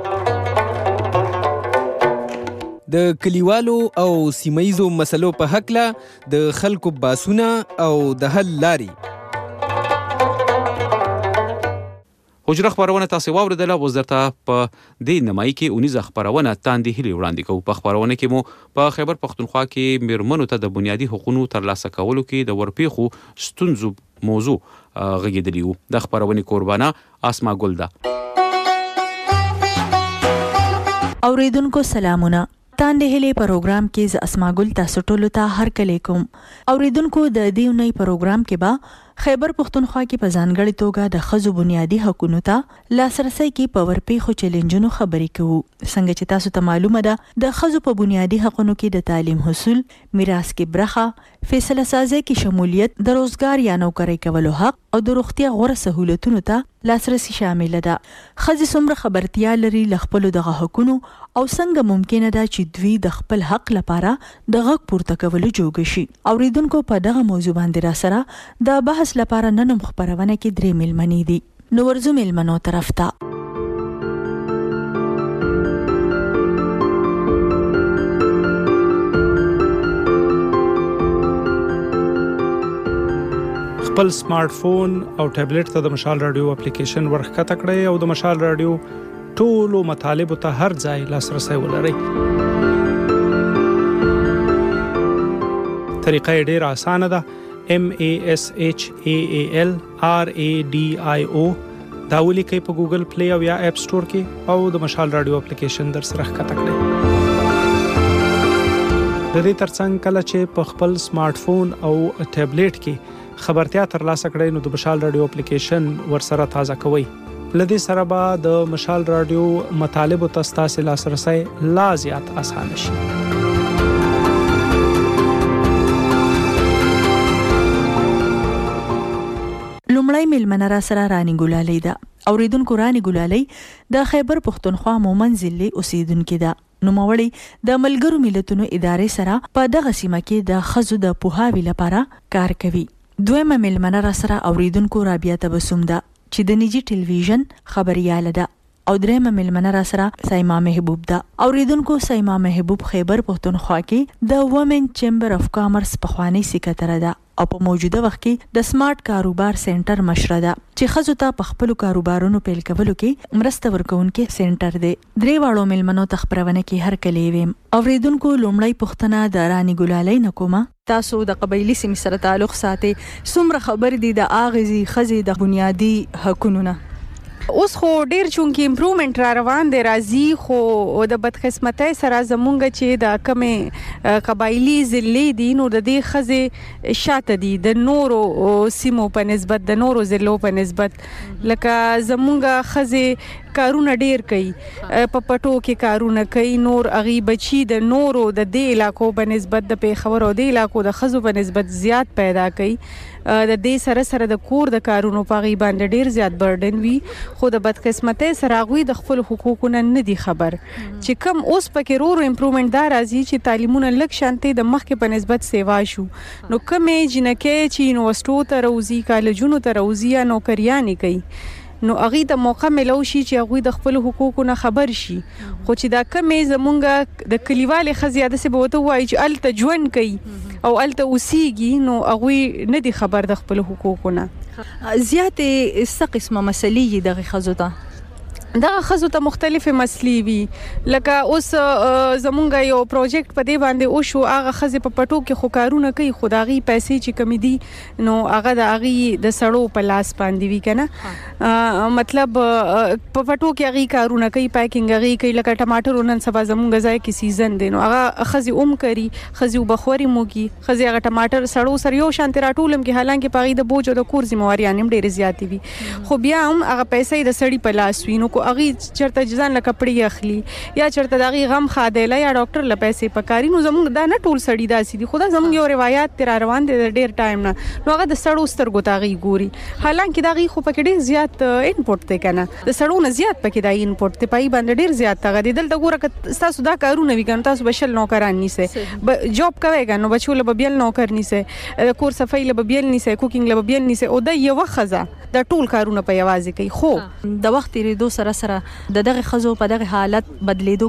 د کلیوالو او سیمایزو مسلو په حق له د خلکو باسونه او د حل لاري حجره خبرونه تاسو واوریدله اوس درته په دې نمای کې 19 خبرونه تاندې هلي وړاندې کوو په خبرونه کې مو په خیبر پختونخوا کې میرمنو ته د بنیادی حقوقو ترلاسه کولو کې د ورپیخو ستونزو موضوع غږیدلی وو د خبرونه قربانه اسما ګل ده اوریدونکو سلامونه تاندې هلي پروګرام کې ز اسما ګل تاسو ټولو ته هر کله کوم اوریدونکو د دې نوې پروګرام کې با خیبر پښتونخوا کې په ځانګړي توګه د ښځو بنیادي حقوقو ته لاسرسي کې په ورپېښو چیلنجونو خبرې کوو. څنګه چې تاسو ته معلومه ده د ښځو په بنیادي حقوقو کې د تعلیم حصول، میراث کې برخه، فیصله سازي کې شمولیت، د روزګار یا نوکرۍ کولو حق او د روغتیا غوره سہولتونو ته لاسرسي شامل ده. ښځې څومره خبرتیا لري له خپلو دغه حقونو او څنګه ممکنه ده چې دوی د خپل حق لپاره د غږ پورته کولو جوګ شي. اوریدونکو په دغه موضوع باندې را سره د بحث لپاره نن خبرونه کې 3 مېلمنې دي. نو ورځو مېلمنو طرف ته. خپل سمارټ فون او ټابلیټ ته د مشال رادیو اپلیکیشن ورخکته کړئ او د مشال رادیو ټولو مطالبو ته هر ځای لاسرسي ولرئ. طریقه ډیره اسانه ده. MASHAAL RADIO دا ولیکئ په ګوګل پلی او یا اپ سٹور کې او د مشال رادیو اپلیکیشن در سره ښکته کړئ. د دې ترڅنګ کله چې په خپل سمارټ فون او ټابلیټ کې خبرتیا ترلاسه کړئ نو د مشال رادیو اپلیکیشن ورسره تازه کوئ. لدې سره به د مشال رادیو مطالبو ته ستاسو لاسرسي لا زیات اسانه شي. لومړی مېلمنه را سره رانی ګلالۍ ده. اوریدونکو رانی ګلالۍ د خیبر پښتونخوا مومن ضلع اوسیدونکې ده. نوموړی د ملګرو ملتونو ادارې سره په دغه سیمه کې د ښځو د پوهاوي لپاره کار کوي. دویمه مېلمنه را سره اوریدونکو رابعه تبسم ده چې د نجی ټلویزیون خبرياله ده. او دریمه مېلمنه را سره سایما محبوب ده. اوریدونکو سایما محبوب خیبر پښتونخوا کې د وومن چیمبر اف کامرس پخوانی سکرټره ده او په موجوده وخت کې د سمارټ کاروبار سنټر مشره ده چې ښځو ته په خپل کاروبارونو پیل کولو کې مرسته ورکوونکې سنټر دی. درې واړو مېلمنو ته خبرونه کې هر کلی ویم. اوریدونکو لومړی پوښتنه د رانی ګلالۍ نه کومه. تاسو د قبایلی سیمې سره تعلق ساتي، څومره خبر دي د اغزي ښځې د بنیادي حقوقو نه؟ اوس خو ډیر چونکی امپروومنت را روان دی راځي، خو د بدقسمتۍ سره زمونږ چې د کمې قبایلی ضلعې دي نو د دې ښځې شاته دي د نورو سیمو په نسبت، د نورو ضلعو په نسبت. لکه زمونږ ښځې کارونه ډیر کوي، په پټو کې کارونه کوي، نور اغي بچي د نورو د دې علاقو په نسبت د پیښور او د علاقو د ښځو په نسبت زیات پیدا کوي. د دې سره سره د کور د کارونو په غي باندې ډیر زیات برډن وي، خو د بدقسمتۍ سره غوي د خپل حقوقو نه دي خبر. چې کم اوس پکې رورو امپروومنت دا راځي چې تعلیمونه لک شانتي د مخکې په نسبت سیوا شو. نو کمې جنکه چې یونیورسيټو ته راوځي، کالجونو ته راوځي یا نوکریانې کوي، نو اغي د موقع ملو شي چې اغوی د خپل حقوقو نه خبر شي. خو چې دا کمې زمونږ د کلیوالي خزیاده سه بوته وای چې الته ژوند کوي او الته اوسېږي، نو اغوی نه دي خبر د خپل حقوقو نه. زیاتې څه قسمه مسلې دغه خزو ته؟ دغه خزو ته مختلفه مسلې وي. لکه اوس زمونږ یو پروجیکټ په دې باندې او شو، هغه خزه په پټو کې خو کارونه کوي، خدایي پیسې چې کمی دي نو هغه د اغي د سړو په لاس باندې وی کنه. مطلب په پټو کې اغي کارونه کوي، پیکینګ اغي کوي. لکه ټماټر نن سبا زمونږ ځای کې سیزن دی نو هغه خزه کوي، خزه بخوري موږي، خزه هغه ټماټر سړو سره یو شان تر ټولم کې، حالانکه پاغي د بوج او د کور ذمہواری انم ډېر زیات وي، خو بیا هم هغه پیسې د سړی په لاس وي. نو اغي چرته ځان له کپړې اخلي یا چرته دغه غم خادله یا ډاکټر له پیسې پکاري. نو زموږ دا نه ټول سړی داسي دي، خدا زموږ یو روایت تر روان دي ډېر ټایم نه، نو هغه د سړو سترګو تاغي ګوري. حالانکه دغه خو پکې ډېر زیات انپوټ ته کنه، د سړو نه زیات پکې د انپوټ ته پای باندې ډېر زیات تاغه دي. دلته ګوره ک تاسو دا کارونه وی ګن، تاسو بشل نوکران نیسه، جاب کوي ګن، بچو له بيل نوکر نیسه، کور صفای له بيل نیسه، کوکینګ له بيل نیسه، او د یو خزه د ټول کارونه په یوازې کوي. خو د وخت ریدو سره سره د دغه خزو په دغه حالت بدلیدو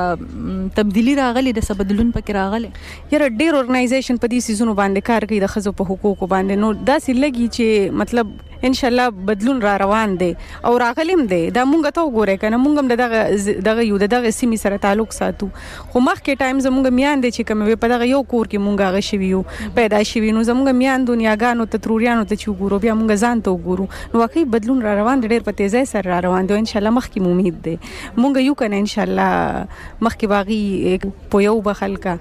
کې تبدیلی راغلی، د څه بدلون پکې راغلی. یره ډېر اورګنایزیشن په دې سيزونو باندې کار کوي د خزو په حقوقو باندې، نو داسې لګي چې مطلب ان شاء الله بدلون را روان دی او راغلم دی. دا مونږ ته وګورئ کنه، مونږ هم دغه یو دغه سیمې سره تعلق ساتو، خو مخکې ټایم زمونږ میان دي چې کوم په دغه یو کور کې مونږ هغه شوی یو پیدا شوی، نو زمونږ میان دنیاګانو ته تروریانو ته چې وګورو، بیا مونږ ځان ته وګورو، نو واقعي بدلون را روان دی، ډېر په تیزی سره را روان دی. ان شاء الله مخکې امید دی مونږ یو کنه ان شاء الله مخکې باغی پویو بخلکا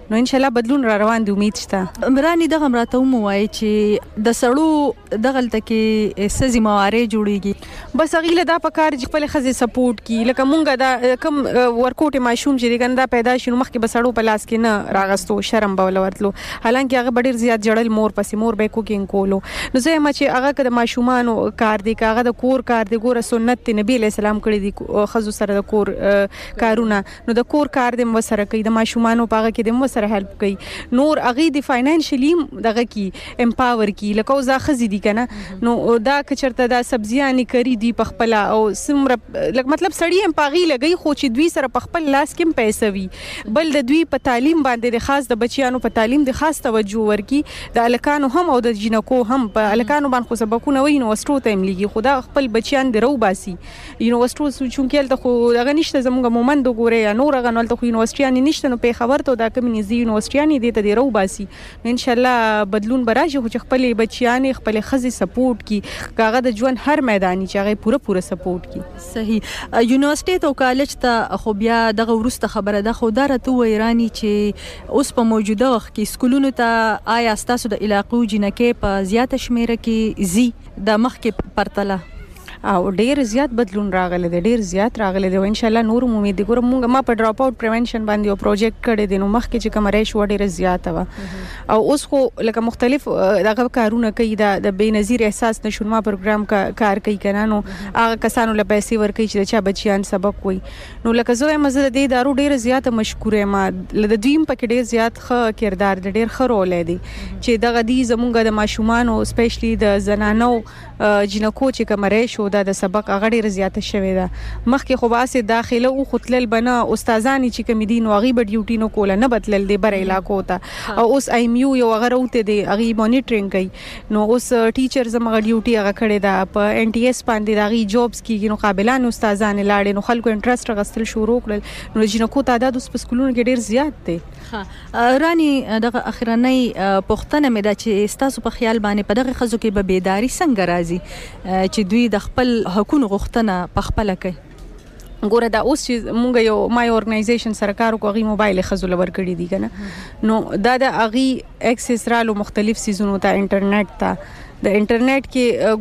نو ان شاء الله بدلون را روان دی، امید شته. رانی دغه راته مو وای چې د سړو دغلته کې سزي مواري جوړيږي، بس غیله دا په کار چې خپل خزه سپورټ کی، لکه مونږه دا کم ورکوټ ماشوم چې ګندا پیدا شونه مخکې بسړو په لاس کې نه راغستو، شرم بول ورتلو، حالانکه هغه ډیر زیات جړل مور پسې مور به کوکینګ کولو. نو زه ما چې هغه د ماشومانو کار دی، هغه د کور کار دی، ګوره سنت نبی علیہ السلام کړی دی خزو سره د کور کارونه، نو د کور کار دې وسره کوي، د ماشومانو پاغه کې دې وسره هیلپ کوي، نور اغه د فاینانشلی دغه کې امپاور کی، لکه او ځا خزي دي کنه، نو دا کچرته دا سبزیانی کری دی په خپل او سمره مطلب سړی هم پاغي لګي، خو چې دوی سره په خپل لاس کې پیسې وي، بل د دوی په تعلیم باندې خاص د بچیانو په تعلیم د خاص توجه ورکی، د الکانو هم او د جنکو هم په الکانو باندې خو سبقونه وي، نو وسترو ته مليږي، خدا خپل بچیان درو باسي یونیورسيټو سوچونکل ته خو دغه نشته، زموږ مومند وګوره یا نور غنول ته خو یونیورسيټیان نشته، نو په خبر ته دا کوم نږدې یونیورسيټیان دي ته درو باسي، نو ان شاء الله بدلون براشي، خو خپل بچیان خپل خزي سپورټ کی، کاغه د ژوند هر میداني چې هغه پوره سپورټ کی. صحیح. یونیورسيټي او کالج ته خو بیا دغه ورسته خبره ده، خو دارته ویرانی چې اوس په موجوده وخت کې سکولونو ته آیا تاسو د علاقو جنکه په زیاته شمیره کې زی د مخ کې پرتله او ډیر زیات بدلون راغلی دی، ډیر زیات راغلی دی، او ان شاء الله نور امید دي. ګوره مونږ ما په ډراپ اوټ پریونشن باندې یو پروجیکټ کړی دی، نو مخکې چې کوم ریشو ډیر زیات و، او اوس خو لکه مختلف دغه کارونه کوي، د بې نظیر احساس نشونما پروګرام کار کوي کنه، نو هغه کسانو له پیسې ورکوي چې چا بچیان سبق وي، نو لکه زه مزه د دې دارو ډیر زیات مشکوره ما د دویم پکې ډیر زیات ښه کردار د ډیر ښه رول دی چې دغه دی زمونږ د ماشومان او سپیشلی د زنانو جنکو چې کوم ریشو د سبق هغه ډیر زیاته شوې ده. مخکې خو باسه داخله او خپل بنا استادان چې کوم دي نو هغه به ډیوټي نو کوله نه بدلل دی بر علاقو ته، او اوس ایم یو یو هغه راوته دی هغه مانیټرینګ کوي، نو اوس ټیچر زمغه ډیوټي هغه کړی ده په ان ټي اس باندې دغه جابز کیږي، نو قابلان استادان لاړې، نو خلکو انټرست غستل شروع کړل، نو جنکو تعداد اوس په سکولونو کې ډیر زیات دی. رانی دغه اخرنۍ پښتنه مې دا چې تاسو په خیال باندې په دغه خزو کې به بیداری څنګه راځي چې دوی د خپل حقوقو غوښتنه په خپل کوي؟ ګوره دا اوس چې مونږ یو مای اورګنایزیشن سره کار کوي، موبایل خزو لور کړی دي کنه، نو دا د اغي اکسس رالو مختلف سيزونو ته انټرنیټ ته د انټرنیټ کې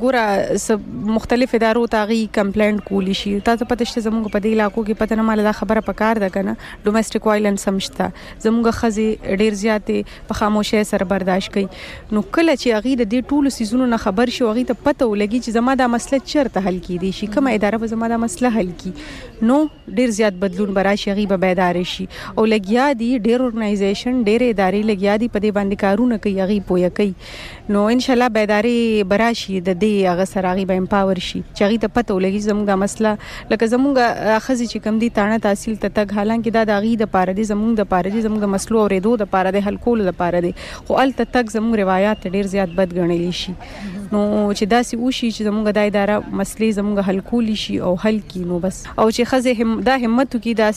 ګوره مختلف ادارو ته غي کمپلینټ کولی شي. تاسو پته شته زموږ په دې علاقو کې پته نه مال دا خبره پکار ده کنه، ډومېسټک وایلنس سمشته زموږ خزي ډیر زیاتې په خاموشۍ سره برداشت کوي، نو کله چې غي د دې ټولو سيزونو نه خبر شي غي ته پته ولګي چې زما دا مسله چیرته حل کیدی شي، کومه اداره به زما دا مسله حل کی، نو ډیر زیات بدلون براشي، غي به بیدار شي، او لګیا دي ډیر اورګنایزیشن ډیر ادارې لګیا دي په دې باندې کارونه کوي، غي پوهه کوي، نو ان شاء الله بیداری براشي د دې هغه سره غي به امپاور شي چې غي ته پته ولګي زموږ د مسله لکه زموږ خزي چې کم دي تانه تحصیل ته تک، حالانکه دا د غي د پاره دي زموږ د پاره دي زموږ مسلو اوریدو د پاره دي حل کول د پاره دي، خو ال ته تک زموږ روایت ډیر زیات بد غنلی شي، نو چې داسې وشي چې زموږ د اداره مسلې زموږ حل کولی شي او حل کی، نو بس او چې خزه دا همت کی دا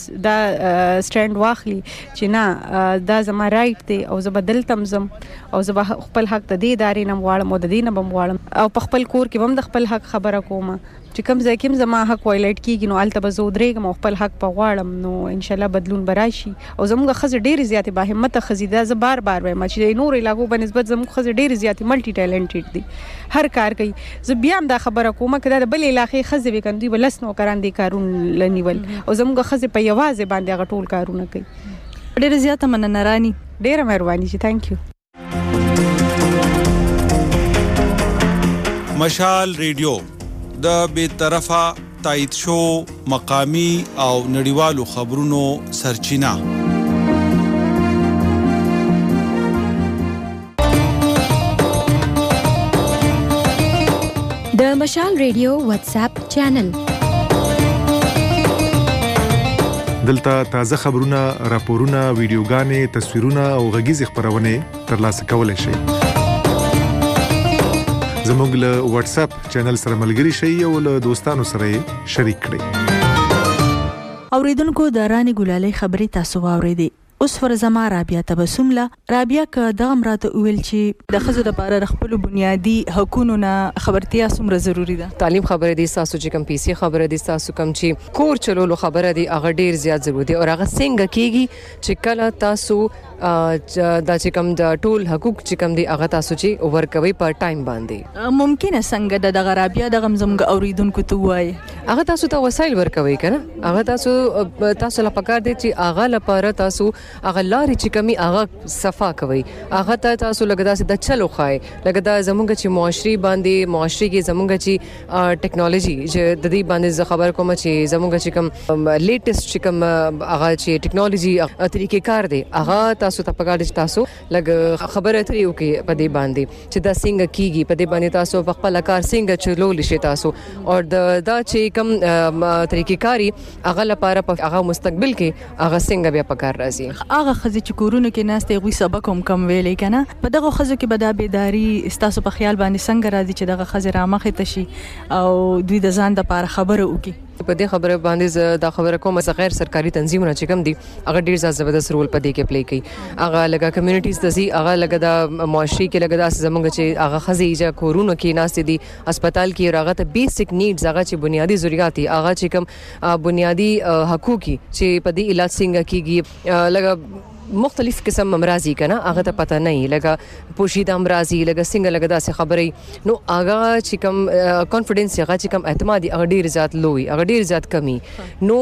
سټاند واخلي چې نه دا زما رائټ دی او زه بدل تمزم او زه خپل حق د دې ادارې نه غواړم او د دې نه بم غواړم، او په خپل کور کې هم د خپل حق خبره کوم چې کوم ځای کې زما حق وایلټ کیږي، نو الته به زه ودرېږم او خپل حق په غواړم، نو ان شاء الله بدلون براشي. او زموږ خزه ډېر زیاتې با همت خزي دا زه بار وایم چې نور علاقو په نسبت زموږ خزه ډېر زیاتې ملټي ټیلنټډ دي، هر کار کوي. زه بیا هم دا خبره کوم کړه د بل علاقې خزه وکندي ولس نو کران دي کارون لنیول، او زموږ خزه په یوازې باندې غټول کارونه کوي. ډېر زیاته مننه رانی، ډېر مهرباني چې ثانک یو. مشال ریډیو د بې طرفه تایید شو مقامی او نړیوالو خبرونو سرچینه. د مشال ریډیو واتس اپ چینل دلته تازه خبرونه، راپورونه، ویډیوګانې، تصویرونه او غږیز خبرونه ترلاسه کولای شئ. زموږ له واتس اپ چینل سره ملګري شئ او له دوستانو سره شریک کړئ. اوریدونکو د رانی ګلالۍ خبرې تاسو واوریدې. اوس فرزما رابعه تبسم له رابعه که دغه مراته ویل چې د خزو لپاره د خپل بنیادی حقوقو نه خبرتیا څومره ضروری ده. تعلیم خبره دي، تاسو چې کم پیسې خبره دي، تاسو کم چې کور چلولو خبره دي، هغه ډیر زیات ضروري دي. او هغه څنګه کیږي چې کله تاسو دا چې کم د ټول حقوق چې کم دي هغه تاسو چې ورکوي په ټایم باندې. ممکنه څنګه د دغه رابعه دغه زموږ اوریدونکو ته وایي هغه تاسو ته وسایل ورکوي کنه، هغه تاسو لا پکار دي چې هغه لپاره تاسو هغه لاري چې کمی هغه صفا کوي، هغه تاسو لګدا سي د چلو خای لګدا زموږ چې معاشري کې زموږ چې ټیکنالوژي چې د دې باندې خبر کوم چې زموږ چې کوم لیټیسټ چې کوم هغه چې ټیکنالوژي طریقې کار دی هغه تاسو ته پکار دي تاسو لګ خبره ترې وکي په دې باندې چې دا څنګه کیږي، په دې باندې تاسو په خپل کار څنګه چلول شي تاسو، او دا چې کوم طریقې کاری هغه لپاره په هغه مستقبل کې هغه څنګه بیا پکار راځي. هغه خزي چې کورونه کې ناشته غوي سبق هم کم ویلې کنه، په دغه خزو کې به دا بیداری تاسو په خیال باندې څنګه راځي چې دغه خزي رامخې تشي او دوی د ځان د لپاره خبره وکي. په دې خبره باندې دا خبره کوم چې غیر سرکاري تنظیمونه چې کوم دي هغه ډیر زبردست رول پدې کې پلی کوي. هغه لګا کمیونټیز د زی هغه لګا د معاشري کې لګا د زمونږ چې هغه خزي چې کورونو کې ناشته دي هسپتال کې هغه ته بیسیک نیډز هغه چې بنیادی ضرورت دي هغه چې کوم بنیادی حقوقي چې په دې علاج څنګه کیږي لګا مختلف قسم امراضی کنه هغه ته پته نه لګا پوشیده امراضی لګا څنګه لګا داسې خبرې نو هغه چې کوم کانفیډنس هغه چې کوم اعتماد هغه ډیر زیات لوی هغه ډیر زیات کمی نو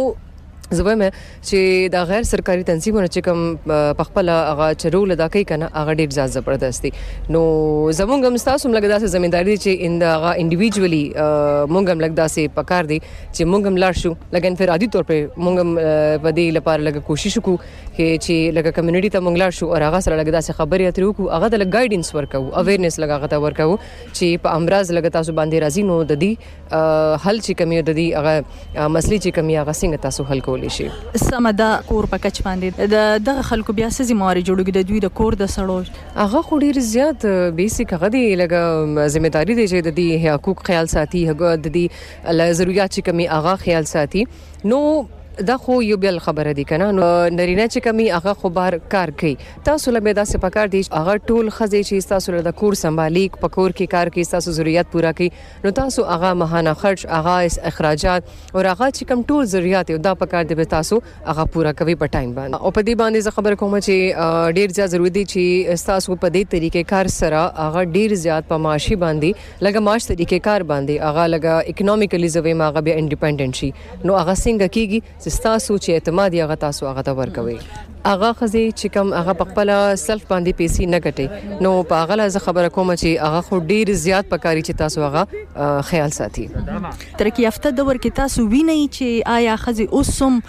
زبم چې دا غیر سرکاري تنظیمونه چې کوم په خپل هغه چرول ادا کوي کنه هغه ډیر زیات زبردست دي. نو زمونږ هم تاسو هم لګا داسې ځمېداري چې ان هغه انډیویډوالي مونږ هم لګا داسې پکار دي چې مونږ هم لاړ شو لګا انفرادي تور په مونږ هم په دې لپاره لګا کوشش وکړو چې لګا کمیونټي ته مونږ لاړ شو او هغه سره لګا داسې خبرې اترې وکړو هغه د ګایډنس ورکو اویرنس لګا غته ورکو چې په امراض لګا تاسو باندې راځي نو د دې حل چې کمی د دې هغه مسلې چې کمی هغه څنګه تاسو حل کولی شي. سمدا کور په کچ باندې دغه خلکو بیا سزي ماري جوړوي د دوی د کور د سړو هغه خو ډیر زیات بیسیک هغه دی لګا ځمېداري دی چې د دې حقوق خیال ساتي هغه د دې ضرورت چې کمی هغه خیال ساتي. نو دا خو یو بل خبره دي کنه نو نرینه چې کمی هغه خو بار کار کوي تاسو له دا څه پکار دي هغه ټول خزې چې تاسو له کور سمبالي په کور کې کار کوي تاسو ضرورت پورا کوي نو تاسو هغه ماهانه خرج هغه اخراجات او هغه چې کم ټول ضرورت دا پکار دي تاسو هغه پورا کوي په ټایم باندې او په دې باندې خبره کوم چې ډیر زیات ضروري دي چې تاسو په دې طریقې کار سره هغه ډیر زیات په معاشي باندې لګا معاش طریقې کار باندې هغه لګا اکونومیکلی زوی ما هغه به انډیپندنت شي نو هغه څنګه کیږي تاسو چې اعتماد هغه تاسو هغه ته ورکوي هغه خزي چې کوم هغه په خپل سلف باندې پیسې نه ګټي نو په هغه له خبره کوم چې هغه خو ډیر زیات پکاري چې تاسو هغه خیال ساتي. ترقی یافته دور کې تاسو وینئ چې آیا خزي اوسم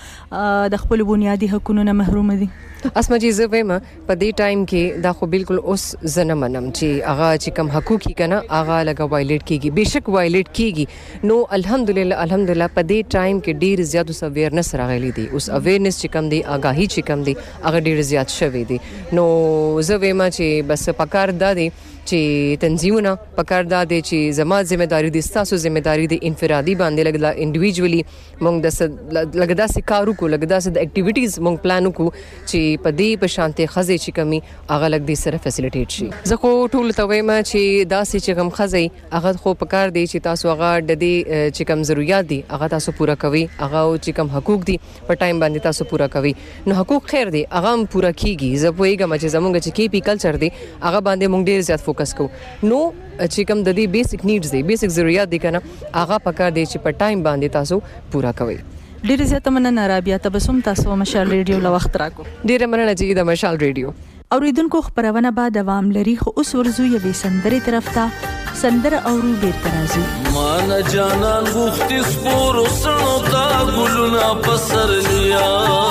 د خپل بنیادی حقوقو نه محروم دي؟ اسمه چې زه وایم په دې ټایم کې دا خو بالکل اوس زنه منم چې هغه چې کم حقوقي کنه هغه لګا وایلیټ کیږي بهشک وایلیټ کیږي نو الحمدلله په دې ټایم کې ډیر زیات اوس اویرنس راغلی دی اوس اویرنس چې کم دی آگاهی چې کم دی هغه ډیر زیات شوی دی نو زه وایم چې بس پکار دادي چې تنظیمونه پکار دادي چې زما ځمېداري دي تاسو ځمېداري دي انفرادي باندې لګلا انډیویډوالي مونږ د لګدا سي کارو کو لګدا سي د اکټیویټیز مونږ پلان کو چې په دې په شانتي خزي چې کمی هغه لګ دي سره فیسیلیټیټ شي. زه خو ټول ته وایم چې دا سي چې کم خزي هغه خو پکار دي چې تاسو هغه د دې چې کم ضرورت دي هغه تاسو پورا کوي هغه چې کم حقوق دي په ټایم باندې تاسو پورا کوي نو حقوق خیر دي هغه پورا کیږي زه پوهیږم چې زمونږ چې کی پی کلچر دي هغه باندې مونږ ډیر زیات فوکس کو نو چې کوم د دې بیسیک نیډز دي بیسیک ضرورت دي کنه هغه پکار دي چې په ټایم باندې تاسو پورا کوي. ډیر زیات مننه رابعه تبسم تاسو مشال ریډیو له وخت راکو. ډیر مننه چې د مشال ریډیو اوریدونکو خبرونه بعد دوام لري خو اوس ورزو یوې سندرې طرف ته سندره اورو بیرته راځي مان جانان غوښتي سپور وسنو تا ګلونه پسر لیا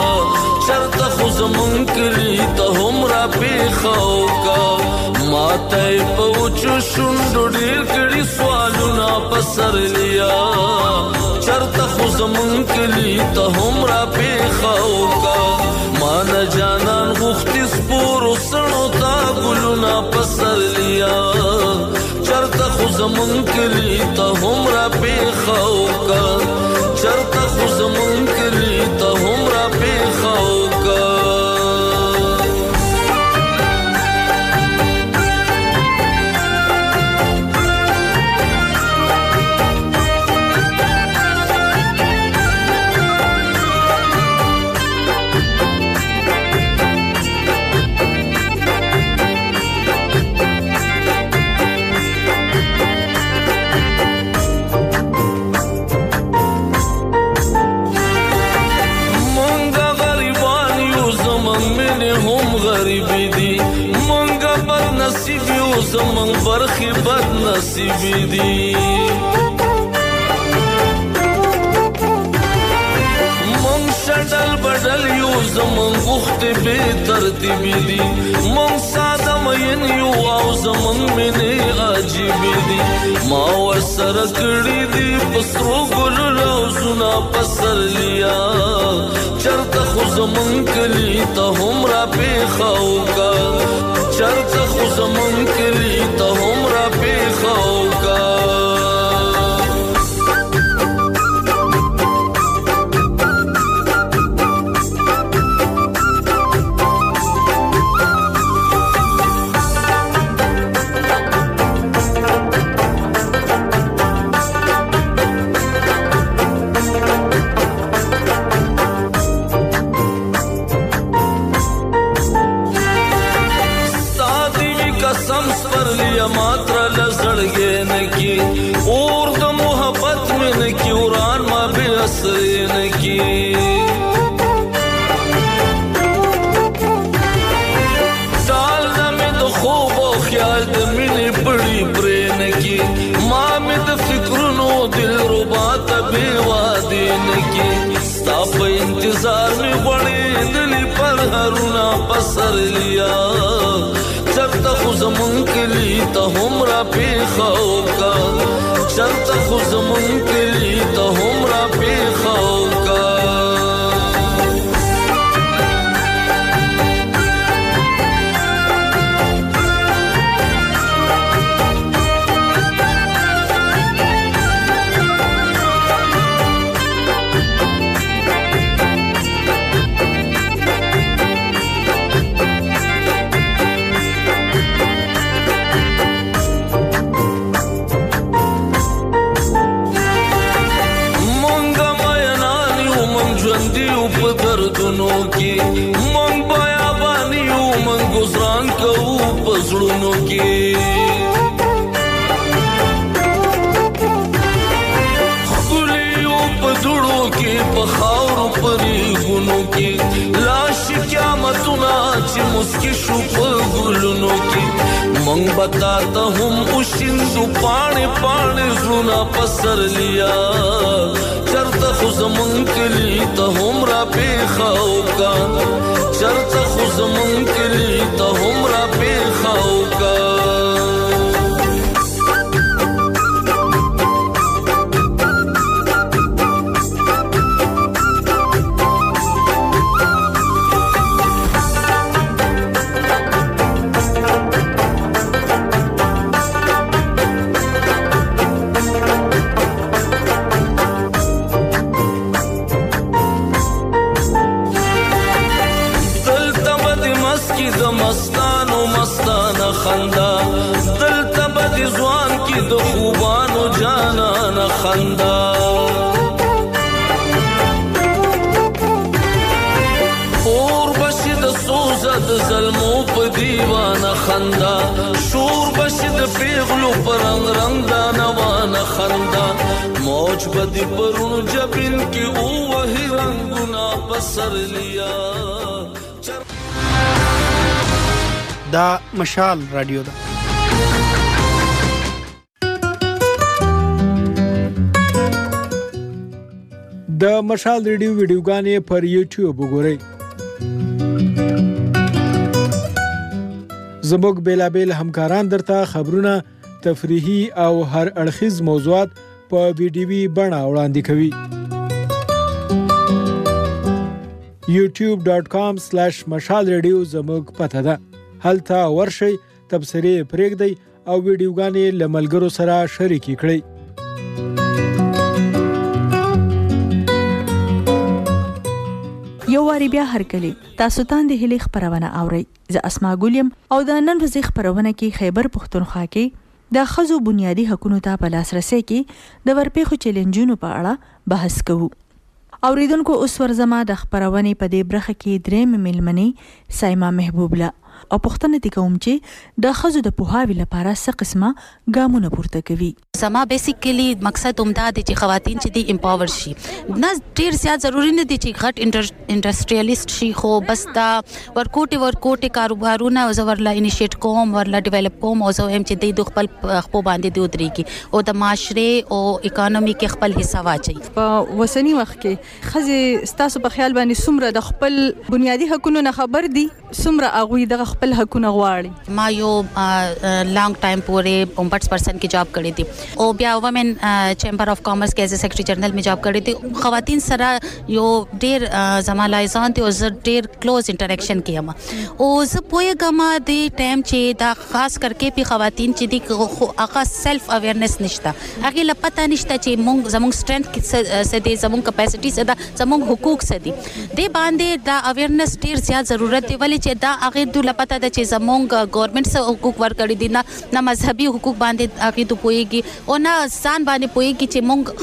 چرته خو زمون کلی ته هم را پیخاو کا ماته پوچو شوندو ډیر کړي سوالونه پسر لیا چرته خو زمون کلی ته هم را پیخاو کا مان جانان غوښتي سپور وسنو تا ګلونه پسر لیا چرته خو زمون کلی ته هم را پیخاو کا چرته خو زمون کلی ته هم را پیخاو کا غریبی دی مونږه بد نصیب یو زمونږ برخې بد نصیبی دی مونږ شډل بدل یو زمونږ وخت بے ترتیبی دی مونږ ساده مین یو او زمونږ مینې عجیبی دی ما ورسره کړي دی پسرو ګل روزونه پسر لیا چرته خو زمونږ کلی ته هم را پیښو کا چرته خو زمونږ کلی ته هم را پیښو کا मात्रा लसड़गे न की और द मोहब्बत में न की उरान मा बे असरे न की डाल न में तो खूब और ख्याल द मिनी बड़ी प्रेन की माँ में द फिक्रुनो दिल रुबात बेवादे न की स्ताप इंतजार में बड़े दिली पर हरुना पसर लिया चरता खु ज़मन कली ता हमरा पेख़ो का चरता खु ज़मन कली ता हमरा पेख़ो का दर्दनों की मंग बयाबानी मंग गुजरान कहू पसड़नों की खुलियों पदुड़ों की पखार परी गुनों की लाश क्या मतुना ची मुस्की शुप गुलनों की मंग बताता हूँ उशिंदु पाने पाने जुना पसर लिया चरता खुज़ मंकली ता हमरा पेख़ो का चरता खुज़ मंकली ता हमरा पेख़ो का खंदा दिल तबद ज़ुआन की दो खूबानो जाना न खंदा और बशिद सोजद ज़ल्मों पर दीवाना खंदा शोर बशिद पेगलो पर रंग रंगा नवाना खंदा मौज बदी परुण जब इनकी ओ वही रंगुना बसर लिया دا مشال رادیو ده د مشال رادیو ویډیوګانې پر یوټیوب وګورئ زموږ بیلابیل همکاران درته خبرونه تفریحي او هر اړخیز موضوعات په ویډیوي بڼه وړاندې کوي youtube.com/mashalradio زموږ پته ده هلته ورشي تبصرې پرېږدئ او ویډیوګانې له ملګرو سره شریکې کړئ یو واری بیا هرکلی تاسو ته د هلي خبرونه اورئ زه اسما ګولیم او د نن ورځې خبرونه کې خیبر پښتونخوا کې د خزو بنیادی حقوقو ته په لاسرسي کې د ورپېښو چیلنجونو په اړه بحث کوو اوریدونکو اوس ورزما د خبرونه په دې برخه کې درې ملمنې سایما محبوب له او پوښتنه دي کوم چې د ښځو د پوهاوي لپاره څه قسمه ګامونه پورته کوي. زما بیسیکلی مقصد همدا دی چې خواتین چې دی امپاور شي. نه ډیر زیات ضروری نه دي چې غټ انډستریالیست شي، خو بس دا ورکوټي کاروبارونه ورلا انیشیټ کوم، ورلا ډیولپ کوم، او زه هم چې دی د خپل خپل باندې دی ودرېږي او د معاشره او اکانومي کې خپل حصہ واچي. په وسنی وخت کې ښځې ستاسو په خیال باندې څومره د خپل بنیادی حقوقو نه خبر دي، څومره هغوی د خپل حقوقونه غواړي؟ ما یو لانګ ټایم پورې 49% کې جاب کړی دی او بیا وومن چیمبر اف کامرس کې ایز سیکریټری جنرل می جاب کړی دی. خواتین سره یو ډیر زما لایزان دي او زه ډیر کلوز انټریکشن کیم او زه پوهیږم د ټایم چې دا خاص کرکې په خواتین چې دي هغه سیلف اویرنس نشته، هغه له پته نشته چې مونږ زموږ سټرنث څه دي، زموږ کیپاسټي څه ده، زموږ حقوق څه دي. د باندې دا اویرنس ډیر زیات ضرورت دی، ولې چې دا هغه د لپاره ده چې زموږ ګورنمنت څه حقوق ورکړي دي، نه مذهبي حقوق باندې هغه ته پوهیږي او نه ځان باندې پوهیږي چې مونږ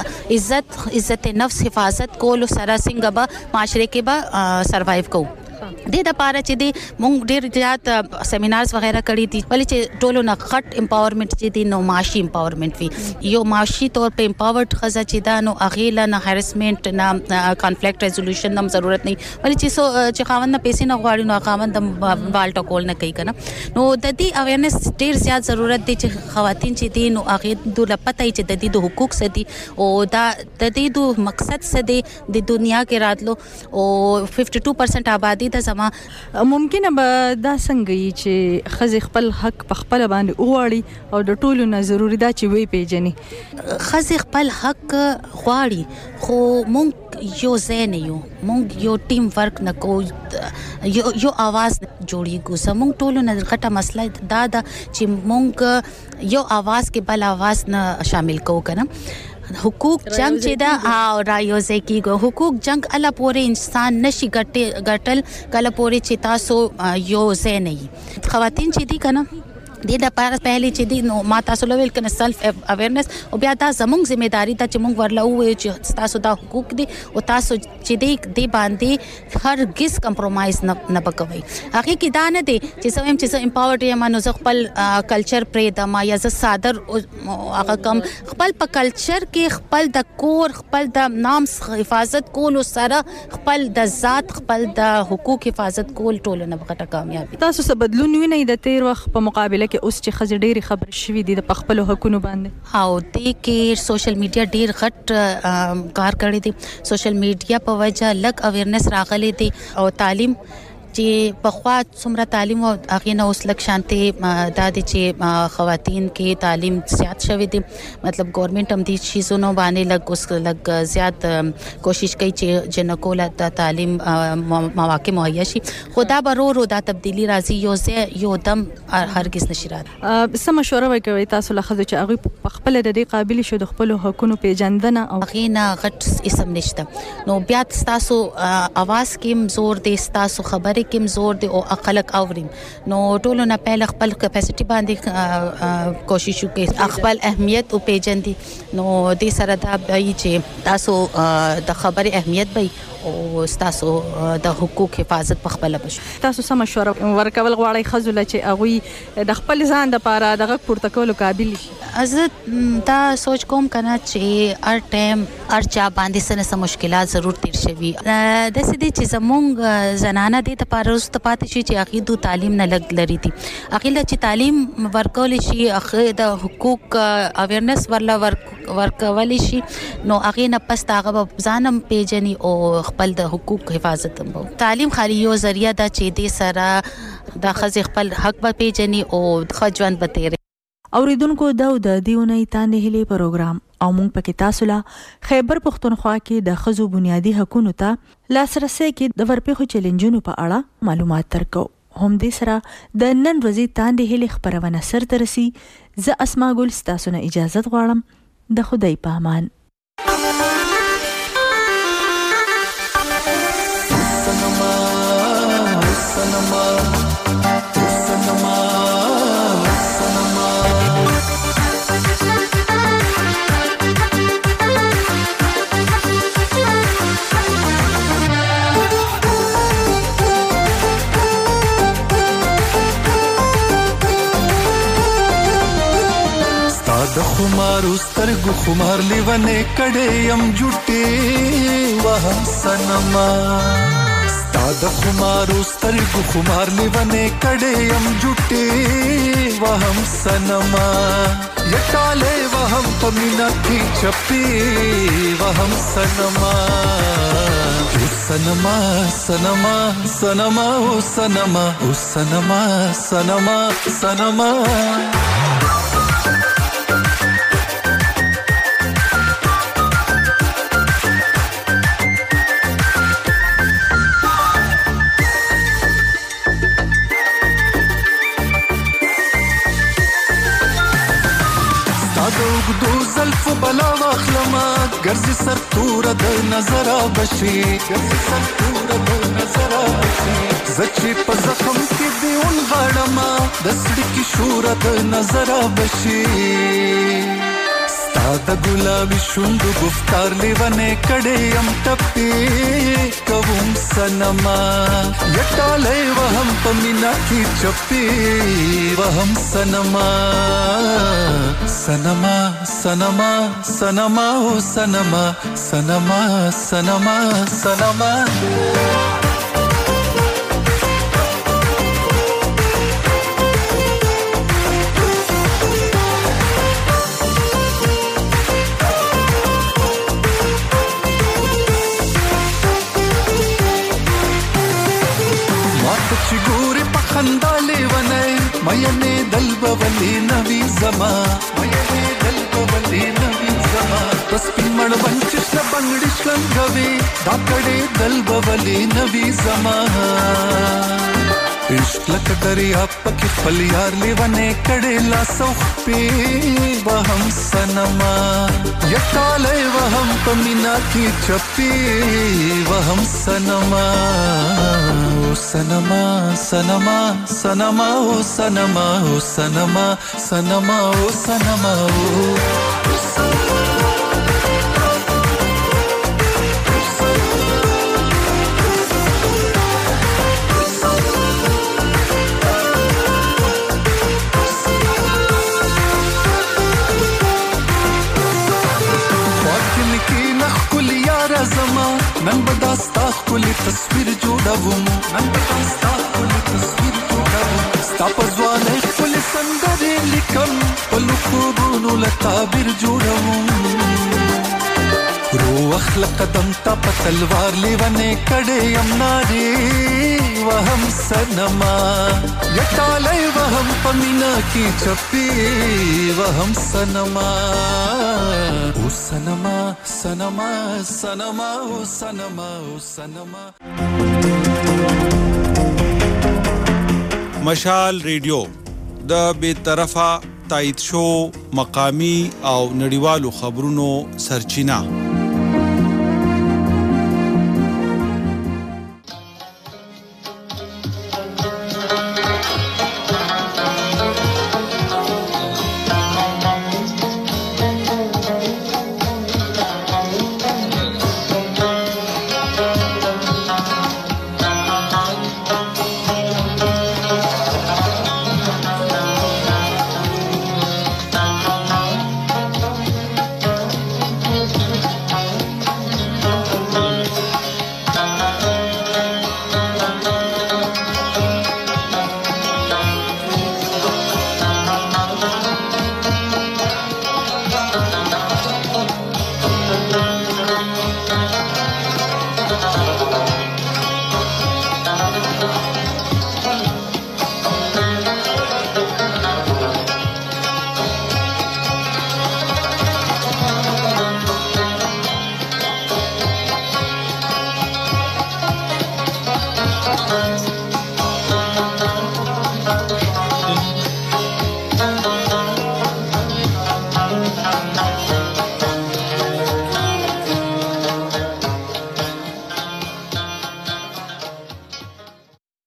خپل عزت نفس حفاظت کولو سره څنګه به معاشره کې به سروایو کوو. د لپاره چې دی مونږ ډیر زیات سیمینارز وغیرہ کړی دي، ولې چې ټولو نه غټ امپاورمنت چې دی نو معاشي امپاورمنت وي. یو معاشي تور په امپاورډ خزه چې دا نو اغه نه هراسمنت نه کانفلیکټ ریزولوشن نم ضرورت نه، ولې چې خاوند نه پیسې نه غواړي نو خاوند د بال ټکول نه کوي کنه. نو د دې اویرنس ډیر زیات ضرورت دی چې خواتین چې دی نو اغه د لپاره چې د دې د حقوق څه دي او دا د دې د مقصد څه دی د دنیا کې راتلو او 52% آبادی د ممکنه به دا څنګه وي چې ښځې خپل حق په خپله باندې وغواړي او د ټولو نه ضروري ده چې ویې پیژني. ښځې خپل حق غواړي خو مونږ یو ځای نه یو، مونږ یو ټیم ورک نه کوو، یو आवाज جوړیږو. زموږ ټولو نه غټه مسله دا ده چې مونږ یو आवाज کې بل आवाज نه شامل کوو کنه. حقوق جنگ چې دا او رايوځي کېږي، حقوق جنگ الله پورې انسان نشي ګټل کله پورې چې تاسو یو ځای نه یي. خواتین چې دي کنه د لپاره پهلې چې دی نو ما تاسو لویل کنه سلف اویرنس او بیا دا زموږ ذمہداري ته چې موږ ورلا وې چې تاسو دا حقوق دي او تاسو چې دی باندې هرگز کمپرمایز نه وکوي. هغه کې دا نه دی چې سم چې امپاورډ یم نو زه خپل کلچر پرې د ما یا زه صادر هغه کم خپل په کلچر کې خپل د کور خپل د نام حفاظت کول او سره خپل د ذات خپل د حقوق حفاظت کول ټول نه غټه کامیابی. تاسو څه بدلون وینئ د تیر وخت په مقابله اوس چې ښځې ډېرې خبر شوي دي د خپلو حقونو باندې؟ او دې کې سوشل میډیا ډېر غټ کار کړی دی. سوشل میډیا په وجه لږ اویرنس راغلی دی او تعلیم چې په خوا څومره تعلیم او هغه نه اوس لک شانته دا دي چې خواتین کې تعلیم زیات شوی دی. مطلب ګورنمنت هم دې شیزونو باندې لګ زیات کوشش کوي چې جنکو له تعلیم مواقع مهیا شي. خدا برور دا تبدیلی راځي یو دم هرگز نشي راځي. سم مشوره وکوي تاسو له خځو چې هغه په خپل د دې قابل شو د خپل حقوقو پیژندنه او هغه نه غټ اسم نشته نو بیا تاسو اواز کې زور دې تاسو خبرې کې زور دی او خلک اوریم نو ټولو نه پهل خپل کیپاسټي باندې کوشش وکړي خپل اهمیت او پیژندي نو دې سره دا به چې تاسو د خبرې اهمیت به او تاسو د حقوق حفاظت په خپل بشو. تاسو سم مشوره ورکول غواړئ خزل چې هغه د خپل ځان د پاره دغه پورته کولو قابل شي؟ از دا سوچ کوم کنه چې هر ټایم هر چا باندې سره مشکلات ضرور تیر شوي د سدي چې زمونږ زنانه دي ته پارست پاتې شي چې اخی دو تعلیم نه لګ لري دي اخیله چې تعلیم ورکول شي اخی د حقوق اویرنس ورکول شي نو اخی نه پس هغه ځانم پیژني او خپل د حقوق حفاظت هم تعلیم خالي یو ذریعہ دا چې دې سره د خځې خپل حق به پیژني او خځوان به تیري. اوریدونکو دا د دیونی تانه هلي پروګرام او مونږ پکې تاسو له خیبر پختونخوا کې د خزو بنیادی حقوقو ته لاسرسي کې د ورپېخو چیلنجونو په اړه معلومات ترکو. هم دې سره د نن ورځې تانه هلي خبرونه سر ترسي. زه اسماء ګل ستاسو نه اجازه غواړم. د خدای په امان. د خمار سترګو خمار لیونه کړه يم جوټي وهم سنما ستا د خمار سترګو خمار لیونه کړه يم جوټي وهم سنما یټاله وهم پمینا کی چپی وهم سنما سنما سنما سنما او سنما او سنما سنما سنما زلف بلا واخلما ګرځي سر تور د نظر بشي ګرځي سر تور د نظر بشي زچې په زخم کې دی ول غړما د سړي کې شور د نظر بشي ستا د ګلابي شوندو گفتار لیونه کړه يم ټپي کوم سنما یټاله وهم پمینا کی چپی وهم سنما سنما سنما سنما او سنما سنما سنما سنما چې ګوري په خندا لیونه مینه دل بولی نوی زما مینه دل بولی نوی زما پس پمړ بنچش نه بنگړی شلنګوي دا کړي دل بولی نوی زما عشق لک دریا پکې خپل یار لیونه کړي لا سوخ په وهم سنما یټاله وهم پمینا کی چپی وهم سنما سنما سنما سنما او سنما او سنما سنما او سنما زما نن بداستا خپل تصویر جوړوم نن بداستا خپل تصویر جوړوم ستا په ځوانه خپل سندرې لیکم په لوخونو له تعبیر جوړوم رو اخلق قدم تا په تلوار لیونه کړه يم ناري وهم سنما یټاله وهم پمینا کی چپی وهم سنما او سنما سنما سنما او سنما او سنما مشال ریډیو د بیطرفه تایید شو مقامی او نړیوالو خبرونو سرچینه